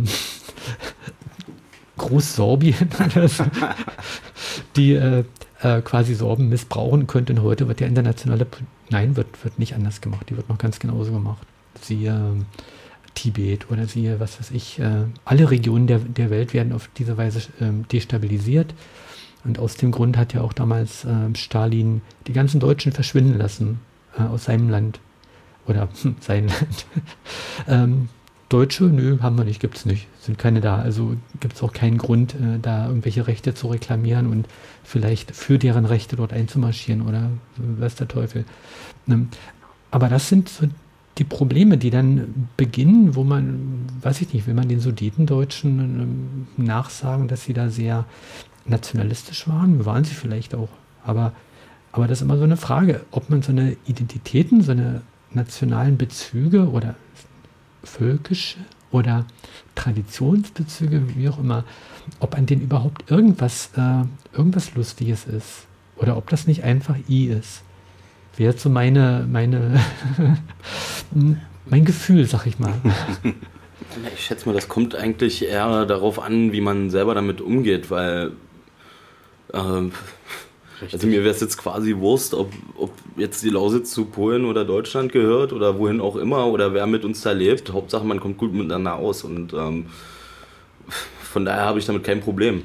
Großsorbien oder so, die äh, äh, quasi Sorben missbrauchen könnte. Und heute wird der internationale, nein, wird, wird nicht anders gemacht, die wird noch ganz genauso gemacht. Siehe äh, Tibet oder siehe, was weiß ich, äh, alle Regionen der, der Welt werden auf diese Weise äh, destabilisiert. Und aus dem Grund hat ja auch damals äh, Stalin die ganzen Deutschen verschwinden lassen äh, aus seinem Land. Oder hm, sein Land. ähm, Deutsche, nö, haben wir nicht, gibt's nicht, sind keine da. Also gibt es auch keinen Grund, äh, da irgendwelche Rechte zu reklamieren und vielleicht für deren Rechte dort einzumarschieren oder weiß der Teufel. Ähm, aber das sind so die Probleme, die dann beginnen, wo man, weiß ich nicht, will man den Sudetendeutschen ähm, nachsagen, dass sie da sehr nationalistisch waren? Waren sie vielleicht auch. Aber, aber das ist immer so eine Frage, ob man so eine Identitäten, so eine nationalen Bezüge oder völkische oder Traditionsbezüge, wie auch immer, ob an denen überhaupt irgendwas, äh, irgendwas Lustiges ist. Oder ob das nicht einfach I ist. Wäre jetzt so meine, meine mein Gefühl, sag ich mal. Ich schätze mal, das kommt eigentlich eher darauf an, wie man selber damit umgeht, weil äh, also mir wäre es jetzt quasi Wurst, ob, ob jetzt die Lausitz zu Polen oder Deutschland gehört oder wohin auch immer oder wer mit uns da lebt. Hauptsache, man kommt gut miteinander aus und ähm, von daher habe ich damit kein Problem.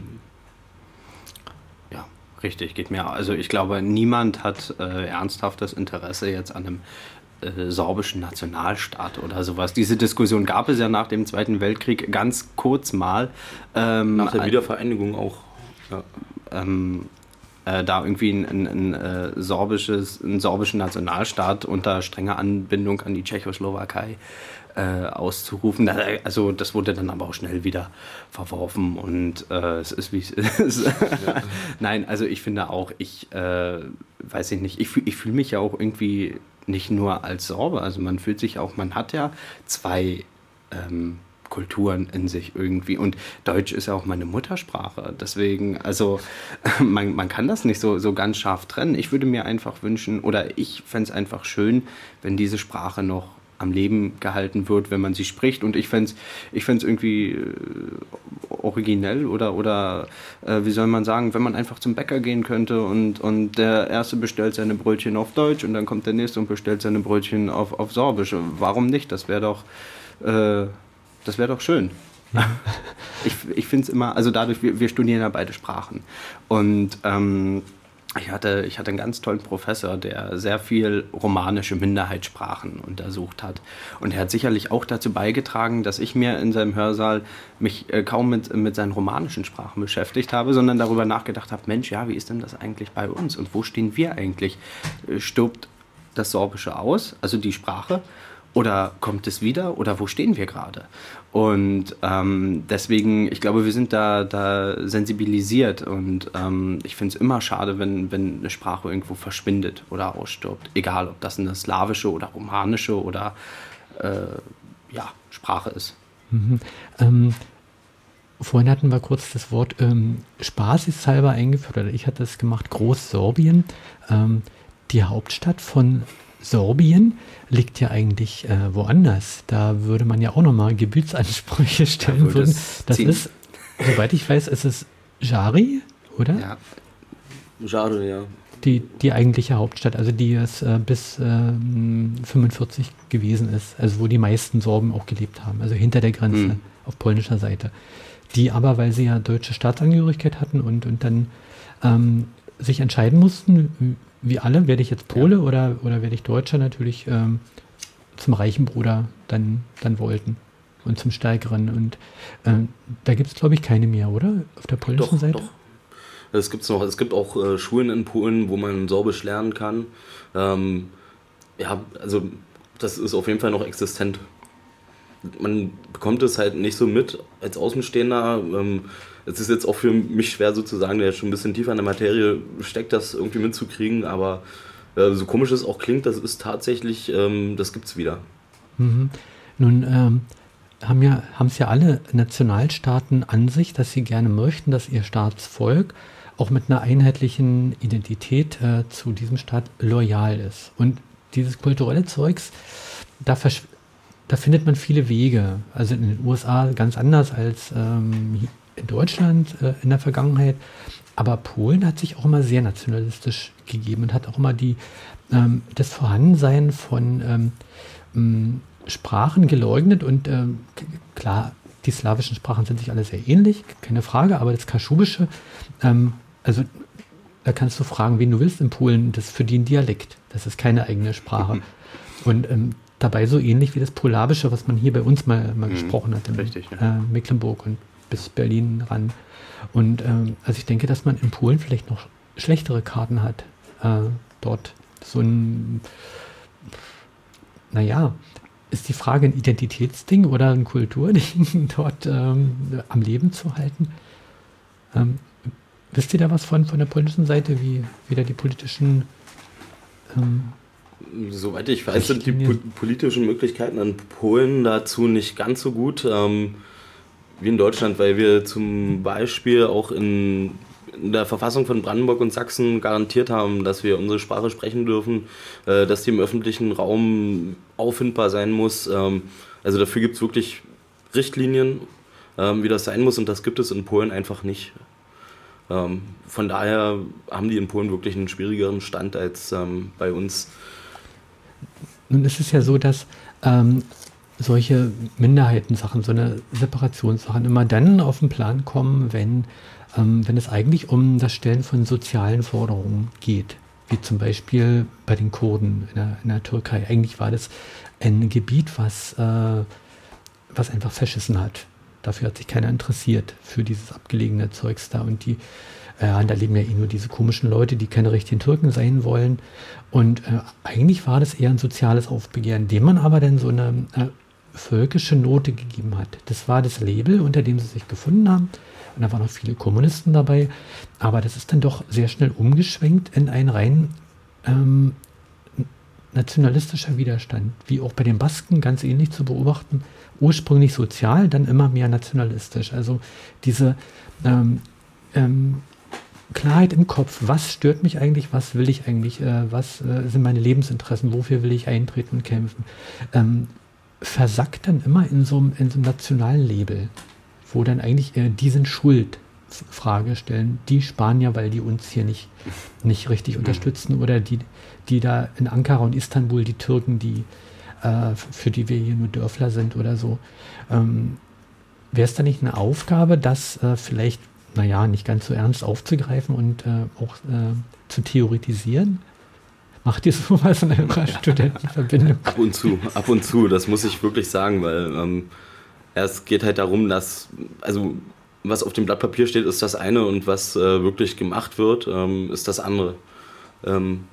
Richtig, geht mir. Also ich glaube, niemand hat äh, ernsthaftes Interesse jetzt an einem äh, sorbischen Nationalstaat oder sowas. Diese Diskussion gab es ja nach dem Zweiten Weltkrieg ganz kurz mal. Ähm, nach der Wiedervereinigung auch. Ja. Ähm, äh, da irgendwie ein, ein, ein, äh, sorbisches, einen sorbischen Nationalstaat unter strenger Anbindung an die Tschechoslowakei Äh, auszurufen. Also das wurde dann aber auch schnell wieder verworfen und äh, es ist wie es ist. Ja. Nein, also ich finde auch, ich äh, weiß ich nicht, ich, fühl, ich fühle mich ja auch irgendwie nicht nur als Sorbe, also man fühlt sich auch, man hat ja zwei ähm, Kulturen in sich irgendwie und Deutsch ist ja auch meine Muttersprache, deswegen, also man, man kann das nicht so, so ganz scharf trennen. Ich würde mir einfach wünschen, oder ich fände es einfach schön, wenn diese Sprache noch am Leben gehalten wird, wenn man sie spricht. Und ich fände es ich fänd's irgendwie äh, originell oder, oder äh, wie soll man sagen, wenn man einfach zum Bäcker gehen könnte und, und der Erste bestellt seine Brötchen auf Deutsch und dann kommt der Nächste und bestellt seine Brötchen auf, auf Sorbisch. Warum nicht? Das wäre doch, äh, das wäre doch schön. Ja. Ich, ich finde es immer, also dadurch, wir, wir studieren ja beide Sprachen. Und ähm, Ich hatte, ich hatte einen ganz tollen Professor, der sehr viel romanische Minderheitssprachen untersucht hat. Und er hat sicherlich auch dazu beigetragen, dass ich mir in seinem Hörsaal mich äh, kaum mit, mit seinen romanischen Sprachen beschäftigt habe, sondern darüber nachgedacht habe, Mensch, ja, wie ist denn das eigentlich bei uns? Und wo stehen wir eigentlich? Stirbt das Sorbische aus, also die Sprache? Oder kommt es wieder? Oder wo stehen wir gerade? Und ähm, deswegen, ich glaube, wir sind da, da sensibilisiert. Und ähm, ich finde es immer schade, wenn, wenn eine Sprache irgendwo verschwindet oder ausstirbt. Egal, ob das eine slawische oder romanische oder äh, ja, Sprache ist. Mhm. Ähm, vorhin hatten wir kurz das Wort ähm, spaßeshalber eingeführt. Oder ich hatte es gemacht, Großsorbien. Ähm, die Hauptstadt von Sorbien liegt ja eigentlich äh, woanders. Da würde man ja auch nochmal Gebietsansprüche stellen ja, würden. Das ziehen. Ist, soweit ich weiß, ist es Jari, oder? Ja, Jari, ja. Die, die eigentliche Hauptstadt, also die es äh, bis äh, fünfundvierzig gewesen ist, also wo die meisten Sorben auch gelebt haben, also hinter der Grenze mhm. auf polnischer Seite. Die aber, weil sie ja deutsche Staatsangehörigkeit hatten und, und dann ähm, sich entscheiden mussten, wie alle, werde ich jetzt Pole ja. oder, oder werde ich Deutscher, natürlich ähm, zum reichen Bruder dann, dann wollten und zum Stärkeren. Und ähm, da gibt es, glaube ich, keine mehr, oder? Auf der polnischen doch, Seite? Doch. Es gibt's noch. Es gibt auch äh, Schulen in Polen, wo man Sorbisch lernen kann. Ähm, ja, also das ist auf jeden Fall noch existent. Man bekommt es halt nicht so mit als Außenstehender. Ähm, es ist jetzt auch für mich schwer sozusagen, der jetzt schon ein bisschen tiefer in der Materie steckt, das irgendwie mitzukriegen, aber äh, so komisch es auch klingt, das ist tatsächlich, ähm, das gibt's wieder. Mhm. Nun ähm, haben ja, haben es ja alle Nationalstaaten an sich, dass sie gerne möchten, dass ihr Staatsvolk auch mit einer einheitlichen Identität äh, zu diesem Staat loyal ist. Und dieses kulturelle Zeugs, da versch- Da findet man viele Wege. Also in den U S A ganz anders als ähm, in Deutschland äh, in der Vergangenheit. Aber Polen hat sich auch immer sehr nationalistisch gegeben und hat auch immer die, ähm, das Vorhandensein von ähm, ähm, Sprachen geleugnet. Und ähm, klar, die slawischen Sprachen sind sich alle sehr ähnlich, keine Frage. Aber das Kaschubische, ähm, also da kannst du fragen, wen du willst in Polen, das ist für die ein Dialekt. Das ist keine eigene Sprache. Und ähm, dabei so ähnlich wie das Polabische, was man hier bei uns mal, mal mhm, gesprochen hat, in richtig, ja. äh, Mecklenburg und bis Berlin ran. Und ähm, also ich denke, dass man in Polen vielleicht noch schlechtere Karten hat. Äh, dort so ein, naja, ist die Frage ein Identitätsding oder ein Kulturding, dort ähm, am Leben zu halten? Ähm, wisst ihr da was von, von der polnischen Seite, wie wieder die politischen ähm, Soweit ich weiß, sind die po- politischen Möglichkeiten in Polen dazu nicht ganz so gut ähm, wie in Deutschland, weil wir zum Beispiel auch in, in der Verfassung von Brandenburg und Sachsen garantiert haben, dass wir unsere Sprache sprechen dürfen, äh, dass die im öffentlichen Raum auffindbar sein muss. Ähm, also dafür gibt es wirklich Richtlinien, ähm, wie das sein muss, und das gibt es in Polen einfach nicht. Ähm, von daher haben die in Polen wirklich einen schwierigeren Stand als ähm, bei uns. Nun ist es ja so, dass ähm, solche Minderheitensachen, so eine Separationssachen immer dann auf den Plan kommen, wenn, ähm, wenn es eigentlich um das Stellen von sozialen Forderungen geht. Wie zum Beispiel bei den Kurden in der, in der Türkei. Eigentlich war das ein Gebiet, was, äh, was einfach verschissen hat. Dafür hat sich keiner interessiert, für dieses abgelegene Zeugs da. Und die, äh, da leben ja eh nur diese komischen Leute, die keine richtigen Türken sein wollen. Und äh, eigentlich war das eher ein soziales Aufbegehren, dem man aber dann so eine äh, völkische Note gegeben hat. Das war das Label, unter dem sie sich gefunden haben. Und da waren auch viele Kommunisten dabei. Aber das ist dann doch sehr schnell umgeschwenkt in ein rein ähm, nationalistischer Widerstand. Wie auch bei den Basken ganz ähnlich zu beobachten. Ursprünglich sozial, dann immer mehr nationalistisch. Also diese ähm, ähm, Klarheit im Kopf, was stört mich eigentlich, was will ich eigentlich, äh, was äh, sind meine Lebensinteressen, wofür will ich eintreten und kämpfen, ähm, versackt dann immer in so, in so einem nationalen Label, wo dann eigentlich äh, die sind schuld Frage stellen, die Spanier, weil die uns hier nicht, nicht richtig unterstützen, oder die, die da in Ankara und Istanbul, die Türken, die äh, für die wir hier nur Dörfler sind oder so. Ähm, wäre es da nicht eine Aufgabe, das äh, vielleicht naja, nicht ganz so ernst aufzugreifen und äh, auch äh, zu theoretisieren? Macht ihr sowas in eurer Studentenverbindung? Ab und zu, ab und zu, das muss ich wirklich sagen, weil ähm, es geht halt darum, dass, also was auf dem Blatt Papier steht, ist das eine, und was äh, wirklich gemacht wird, ähm, ist das andere. Ähm,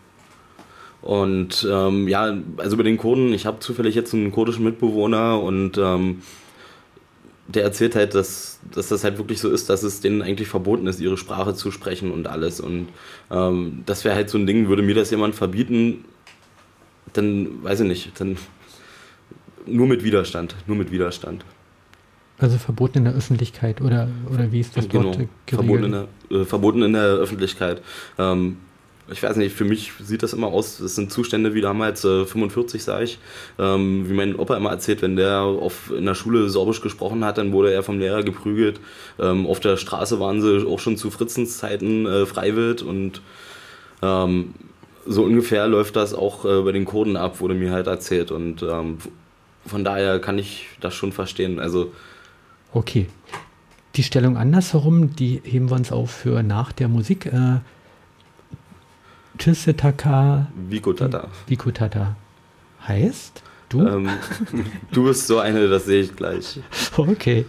und ähm, ja, also bei den Kurden, ich habe zufällig jetzt einen kurdischen Mitbewohner, und ähm, der erzählt halt, dass, dass das halt wirklich so ist, dass es denen eigentlich verboten ist, ihre Sprache zu sprechen und alles. Und ähm, das wäre halt so ein Ding, würde mir das jemand verbieten, dann weiß ich nicht, dann nur mit Widerstand, nur mit Widerstand. Also verboten in der Öffentlichkeit, oder, oder wie ist das dort genau, geregelt? Verboten in der, äh, verboten in der Öffentlichkeit. Ähm, ich weiß nicht, für mich sieht das immer aus, das sind Zustände wie damals, äh, fünfundvierzig sage ich, ähm, wie mein Opa immer erzählt, wenn der auf, in der Schule Sorbisch gesprochen hat, dann wurde er vom Lehrer geprügelt. Ähm, auf der Straße waren sie auch schon zu Fritzens Zeiten äh, freiwillig, und ähm, so ungefähr läuft das auch äh, bei den Kurden ab, wurde mir halt erzählt, und ähm, von daher kann ich das schon verstehen. Also okay. Die Stellung andersherum, die heben wir uns auf für nach der Musik. Äh, Tschüssetaka. Vikotata. Vikotata. Heißt? Du? Ähm, du bist so eine, das sehe ich gleich. Okay.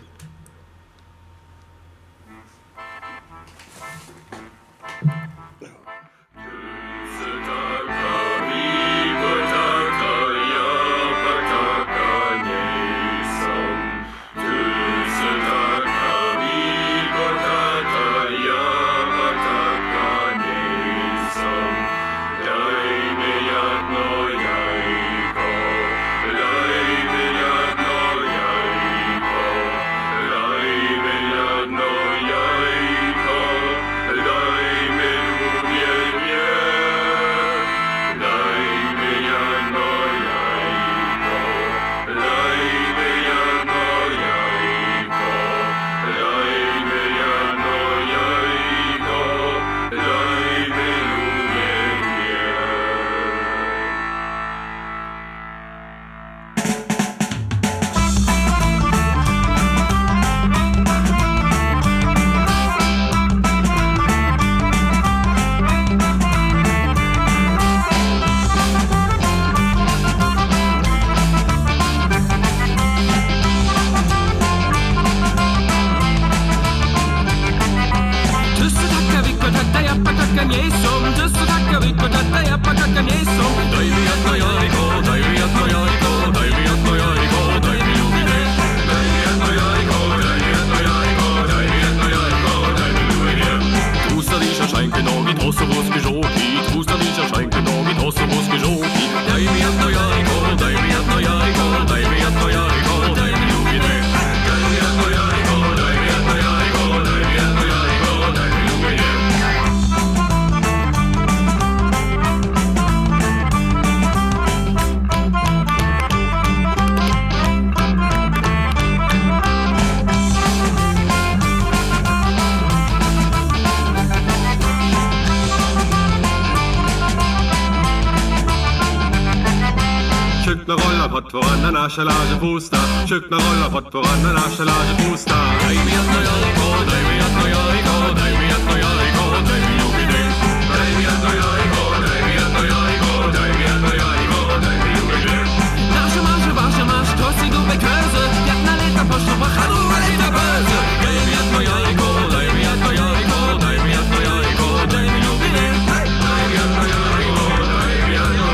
fått varandra kärlage pusta. Kyrkna rolla fått varandra kärlage pusta. Dej vet när jag är går, dej vet när jag är går, dej vet när jag är går, dej vi gjorde det. Dej vet när jag är går, dej vet när jag är går, dej vet när jag är går, dej vi gjorde det. Nasche Masche, Wasche Masche, Tossi du beköse. Jätna lite på så vad kan du lite böse. Dej vet när jag är går, dej vet när jag är går, dej vet när jag är går, dej vi gjorde det. Dej vet när jag är går, dej vet när jag är går.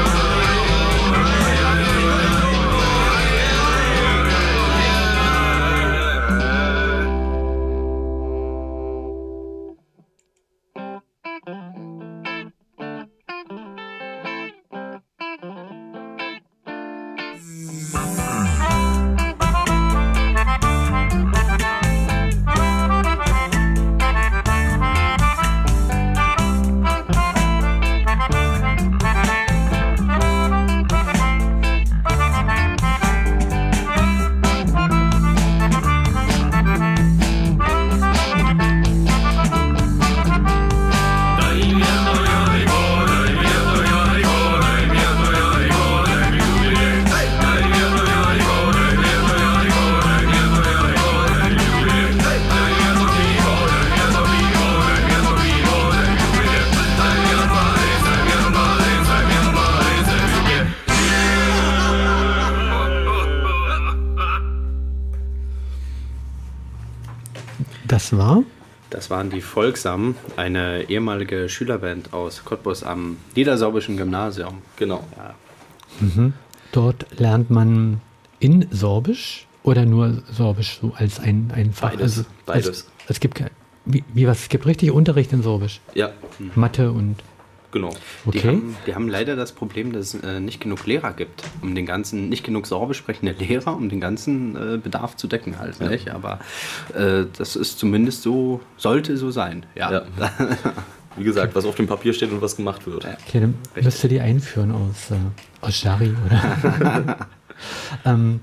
Das war? Das waren die Folgsam, eine ehemalige Schülerband aus Cottbus am Niedersorbischen Gymnasium. Genau. Ja. Mhm. Dort lernt man in Sorbisch oder nur Sorbisch so als ein, ein Fach? Beides. Also, Beides. Es, es gibt wie, wie was? Es gibt richtig Unterricht in Sorbisch? Ja. Mathe und... Genau. Okay. Die, haben, die haben leider das Problem, dass es äh, nicht genug Lehrer gibt, um den ganzen, nicht genug Sorbisch sprechende Lehrer, um den ganzen äh, Bedarf zu decken halt, ja. Nicht? Aber äh, das ist zumindest so, sollte so sein, ja. Ja. Wie gesagt, was auf dem Papier steht und was gemacht wird. Ja. Okay, dann Richtig. müsst ihr die einführen aus, äh, aus Schari, oder? ähm,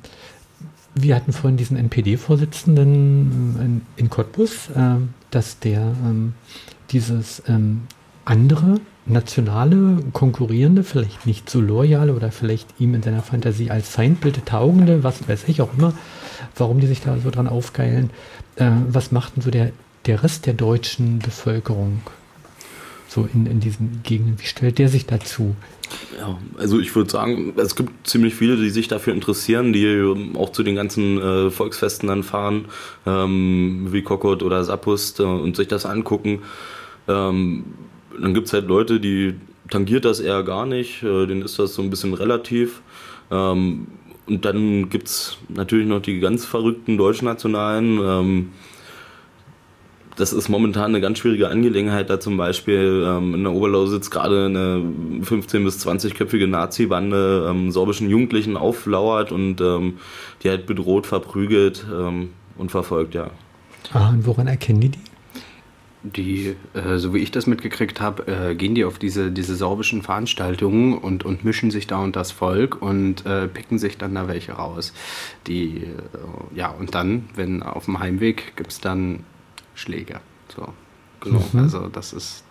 wir hatten vorhin diesen N P D-Vorsitzenden in, in Cottbus, äh, dass der ähm, dieses ähm, andere nationale, konkurrierende, vielleicht nicht so loyale oder vielleicht ihm in seiner Fantasie als Feindbild taugende, was weiß ich auch immer, warum die sich da so dran aufgeilen. Äh, was macht denn so der, der Rest der deutschen Bevölkerung so in, in diesen Gegenden? Wie stellt der sich dazu? Ja, also ich würde sagen, es gibt ziemlich viele, die sich dafür interessieren, die auch zu den ganzen äh, Volksfesten dann fahren, ähm, wie Kokot oder Sappust äh, und sich das angucken. Ähm, Dann gibt es halt Leute, die tangiert das eher gar nicht, äh, denen ist das so ein bisschen relativ. Ähm, und dann gibt es natürlich noch die ganz verrückten Deutschnationalen. Ähm, das ist momentan eine ganz schwierige Angelegenheit, da zum Beispiel ähm, in der Oberlausitz gerade eine fünfzehn- bis zwanzig-köpfige Nazi-Bande ähm, sorbischen Jugendlichen auflauert und ähm, die halt bedroht, verprügelt ähm, und verfolgt, ja. Ah, und woran erkennen die die? Die, äh, so wie ich das mitgekriegt habe, äh, gehen die auf diese, diese sorbischen Veranstaltungen und, und mischen sich da unter das Volk und äh, picken sich dann da welche raus. Die, äh, ja, und dann, wenn auf dem Heimweg, gibt es dann Schläge. So, genau. Mhm. Also das ist,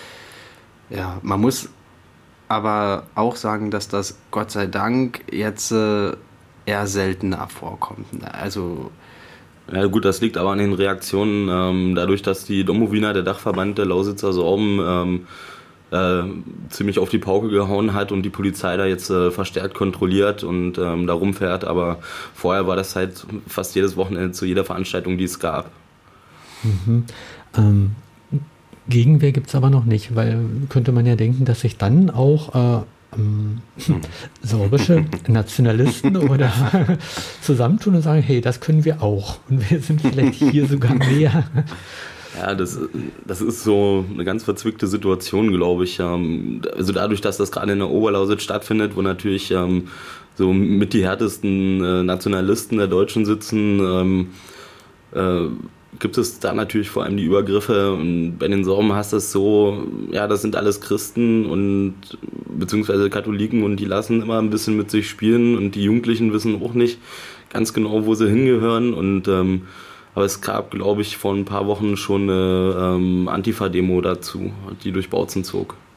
ja, man muss aber auch sagen, dass das Gott sei Dank jetzt äh, eher seltener vorkommt. Also Ja gut, das liegt aber an den Reaktionen, ähm, dadurch, dass die Domowiner, der Dachverband der Lausitzer Sorben, ähm, äh, ziemlich auf die Pauke gehauen hat und die Polizei da jetzt äh, verstärkt kontrolliert und ähm, da rumfährt, aber vorher war das halt fast jedes Wochenende zu jeder Veranstaltung, die es gab. Mhm. Ähm, Gegenwehr gibt es aber noch nicht, weil könnte man ja denken, dass sich dann auch äh, ähm, sorbische Nationalisten oder zusammentun und sagen, hey, das können wir auch und wir sind vielleicht hier sogar mehr. Ja, das, das ist so eine ganz verzwickte Situation, glaube ich. Also dadurch, dass das gerade in der Oberlausitz stattfindet, wo natürlich ähm, so mit die härtesten äh, Nationalisten der Deutschen sitzen, ähm, äh, gibt es da natürlich vor allem die Übergriffe. Und bei den Sorben hast du es so, ja, das sind alles Christen und beziehungsweise Katholiken und die lassen immer ein bisschen mit sich spielen und die Jugendlichen wissen auch nicht ganz genau, wo sie hingehören. Und ähm, aber es gab, glaube ich, vor ein paar Wochen schon eine ähm, Antifa-Demo dazu, die durch Bautzen zog.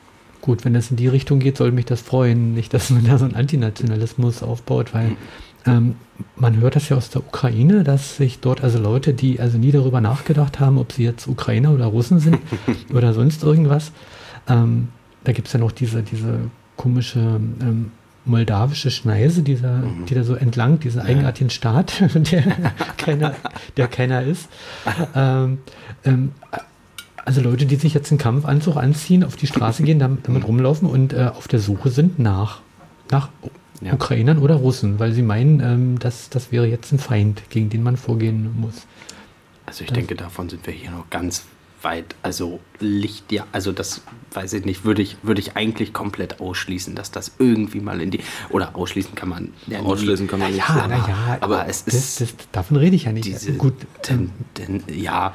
gut, wenn das in die Richtung geht, soll mich das freuen. Nicht, dass man da so einen Antinationalismus aufbaut, weil ähm, man hört das ja aus der Ukraine, dass sich dort also Leute, die also nie darüber nachgedacht haben, ob sie jetzt Ukrainer oder Russen sind oder sonst irgendwas, ähm, da gibt es ja noch diese, diese komische ähm, moldawische Schneise, dieser, mhm. die da so entlang, dieser eigenartigen Staat, der keiner, der keiner ist. Ähm, ähm, also Leute, die sich jetzt einen Kampfanzug anziehen, auf die Straße gehen, damit, damit rumlaufen und äh, auf der Suche sind nach, nach ja. Ukrainern oder Russen, weil sie meinen, ähm, dass das wäre jetzt ein Feind, gegen den man vorgehen muss. Also ich das, denke, davon sind wir hier noch ganz weit, also Licht, ja, also das weiß ich nicht, würde ich, würde ich eigentlich komplett ausschließen, dass das irgendwie mal in die, oder ausschließen kann man, ja, ausschließen kann man nicht. Ja, na ja, aber es das, ist, das, davon rede ich ja nicht. Diese, Gut, ten, ten, ja,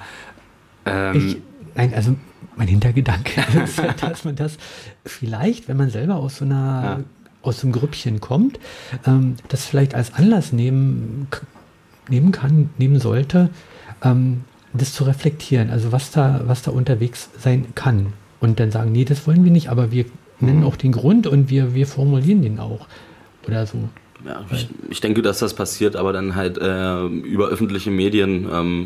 ähm, ich, nein, also mein Hintergedanke ist, dass man das vielleicht, wenn man selber aus so einer, ja. aus so einem Grüppchen kommt, ähm, das vielleicht als Anlass nehmen, nehmen kann, nehmen sollte, ähm, das zu reflektieren, also was da, was da unterwegs sein kann. Und dann sagen, nee, das wollen wir nicht, aber wir nennen mhm. auch den Grund und wir, wir formulieren den auch. Oder so. Ja, ich, ich denke, dass das passiert, aber dann halt äh, über öffentliche Medien, ähm,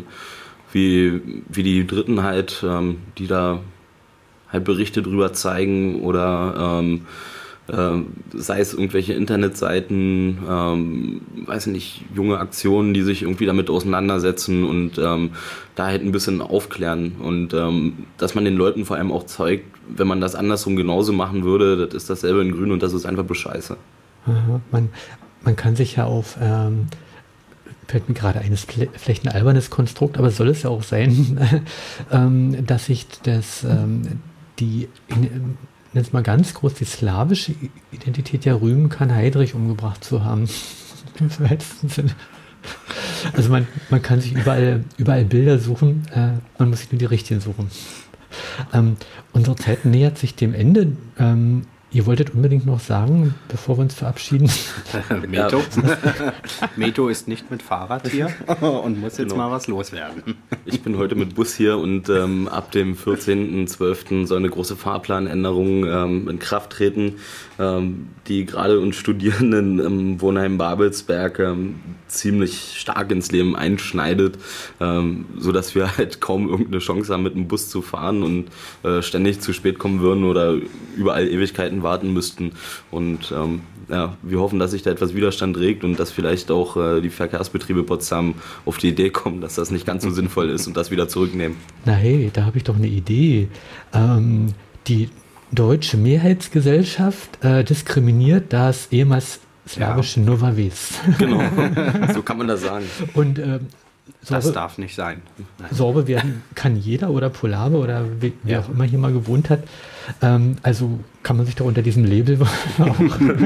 wie, wie die Dritten halt, ähm, die da halt Berichte drüber zeigen oder ähm, äh, sei es irgendwelche Internetseiten, ähm, weiß nicht, junge Aktionen, die sich irgendwie damit auseinandersetzen und ähm, da halt ein bisschen aufklären und ähm, dass man den Leuten vor allem auch zeigt, wenn man das andersrum genauso machen würde, das ist dasselbe in Grün und das ist einfach bescheiße. Aha, man, man kann sich ja auf, ähm, fällt mir gerade ein, ist vielleicht ein albernes Konstrukt, aber soll es ja auch sein, ähm, dass sich das, ähm, die in, jetzt mal ganz groß die slawische Identität ja rühmen kann, Heydrich umgebracht zu haben. Im weitesten Sinne. Also man, man kann sich überall, überall Bilder suchen, äh, man muss sich nur die richtigen suchen. Ähm, unsere Zeit nähert sich dem Ende. Ähm, ihr wolltet unbedingt noch sagen, bevor wir uns verabschieden. Meto. Meto ist nicht mit Fahrrad hier und muss jetzt genau. mal was loswerden. Ich bin heute mit Bus hier und ähm, ab dem vierzehnten zwölften soll eine große Fahrplanänderung ähm, in Kraft treten, ähm, die gerade uns Studierenden im Wohnheim Babelsberg ähm, ziemlich stark ins Leben einschneidet, ähm, sodass wir halt kaum irgendeine Chance haben, mit dem Bus zu fahren und äh, ständig zu spät kommen würden oder überall Ewigkeiten warten müssten. Und ähm, ja, wir hoffen, dass sich da etwas Widerstand regt und dass vielleicht auch äh, die Verkehrsbetriebe Potsdam auf die Idee kommen, dass das nicht ganz so sinnvoll ist und das wieder zurücknehmen. Na hey, da habe ich doch eine Idee. Ähm, die deutsche Mehrheitsgesellschaft äh, diskriminiert das ehemals slawische ja. Nova Ves. Genau, so kann man das sagen. Und ähm, Sorbe, das darf nicht sein. Nein. Sorbe werden kann jeder oder Polabe oder wer ja. auch immer hier mal gewohnt hat. Ähm, also kann man sich doch unter diesem Label auch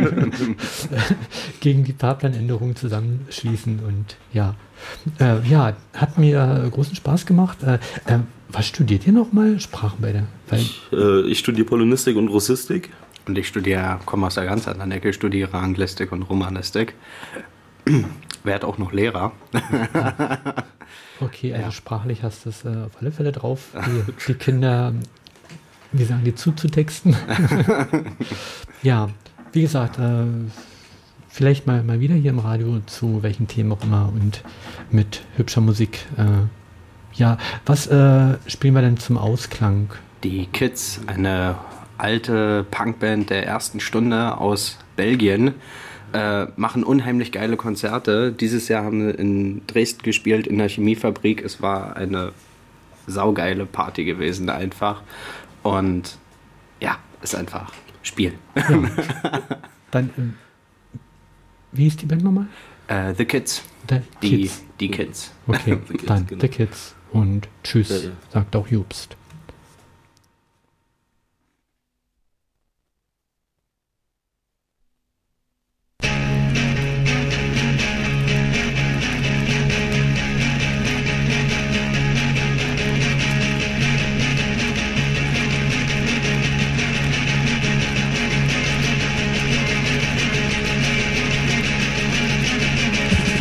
gegen die Fahrplanänderung zusammenschließen. Und ja, äh, ja, hat mir großen Spaß gemacht. Äh, äh, was studiert ihr nochmal? Sprachen beide? Weil ich, äh, ich studiere Polonistik und Russistik. Und ich studiere, komme aus der ganz anderen Ecke, studiere Anglistik und Romanistik. Werd auch noch Lehrer. Okay, also ja. sprachlich hast du es äh, auf alle Fälle drauf, die, die Kinder, wie sagen die, zuzutexten. Ja, wie gesagt, äh, vielleicht mal, mal wieder hier im Radio zu welchen Themen auch immer und mit hübscher Musik. Äh, ja, was äh, spielen wir denn zum Ausklang? Die Kids, eine alte Punkband der ersten Stunde aus Belgien, Äh, machen unheimlich geile Konzerte. Dieses Jahr haben sie in Dresden gespielt, in der Chemiefabrik. Es war eine saugeile Party gewesen einfach. Und ja, ist einfach Spiel. Ja. Dann, äh, wie ist die Band nochmal? Uh, The Kids. The die, Kids. die Kids. Okay, The Kids, dann genau. The Kids. Und tschüss, ja, ja. sagt auch Jobst.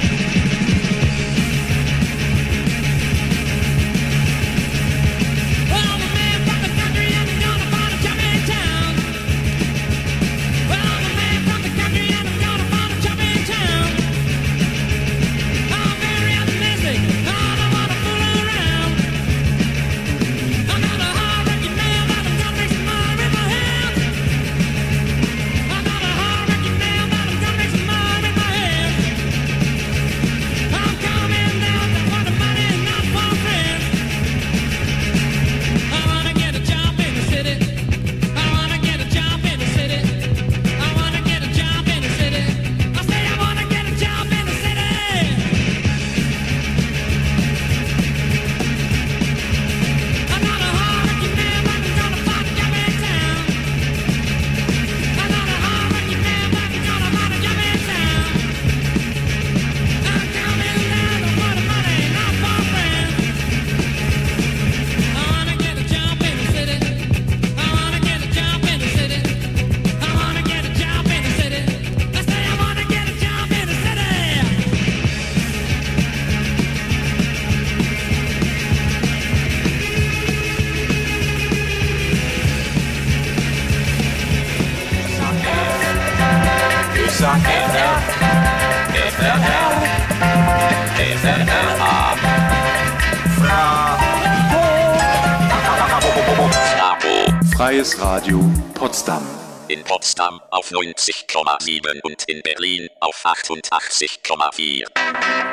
Oh, Freies Radio Potsdam. In Potsdam auf neunzig Komma sieben und in Berlin auf achtundachtzig Komma vier.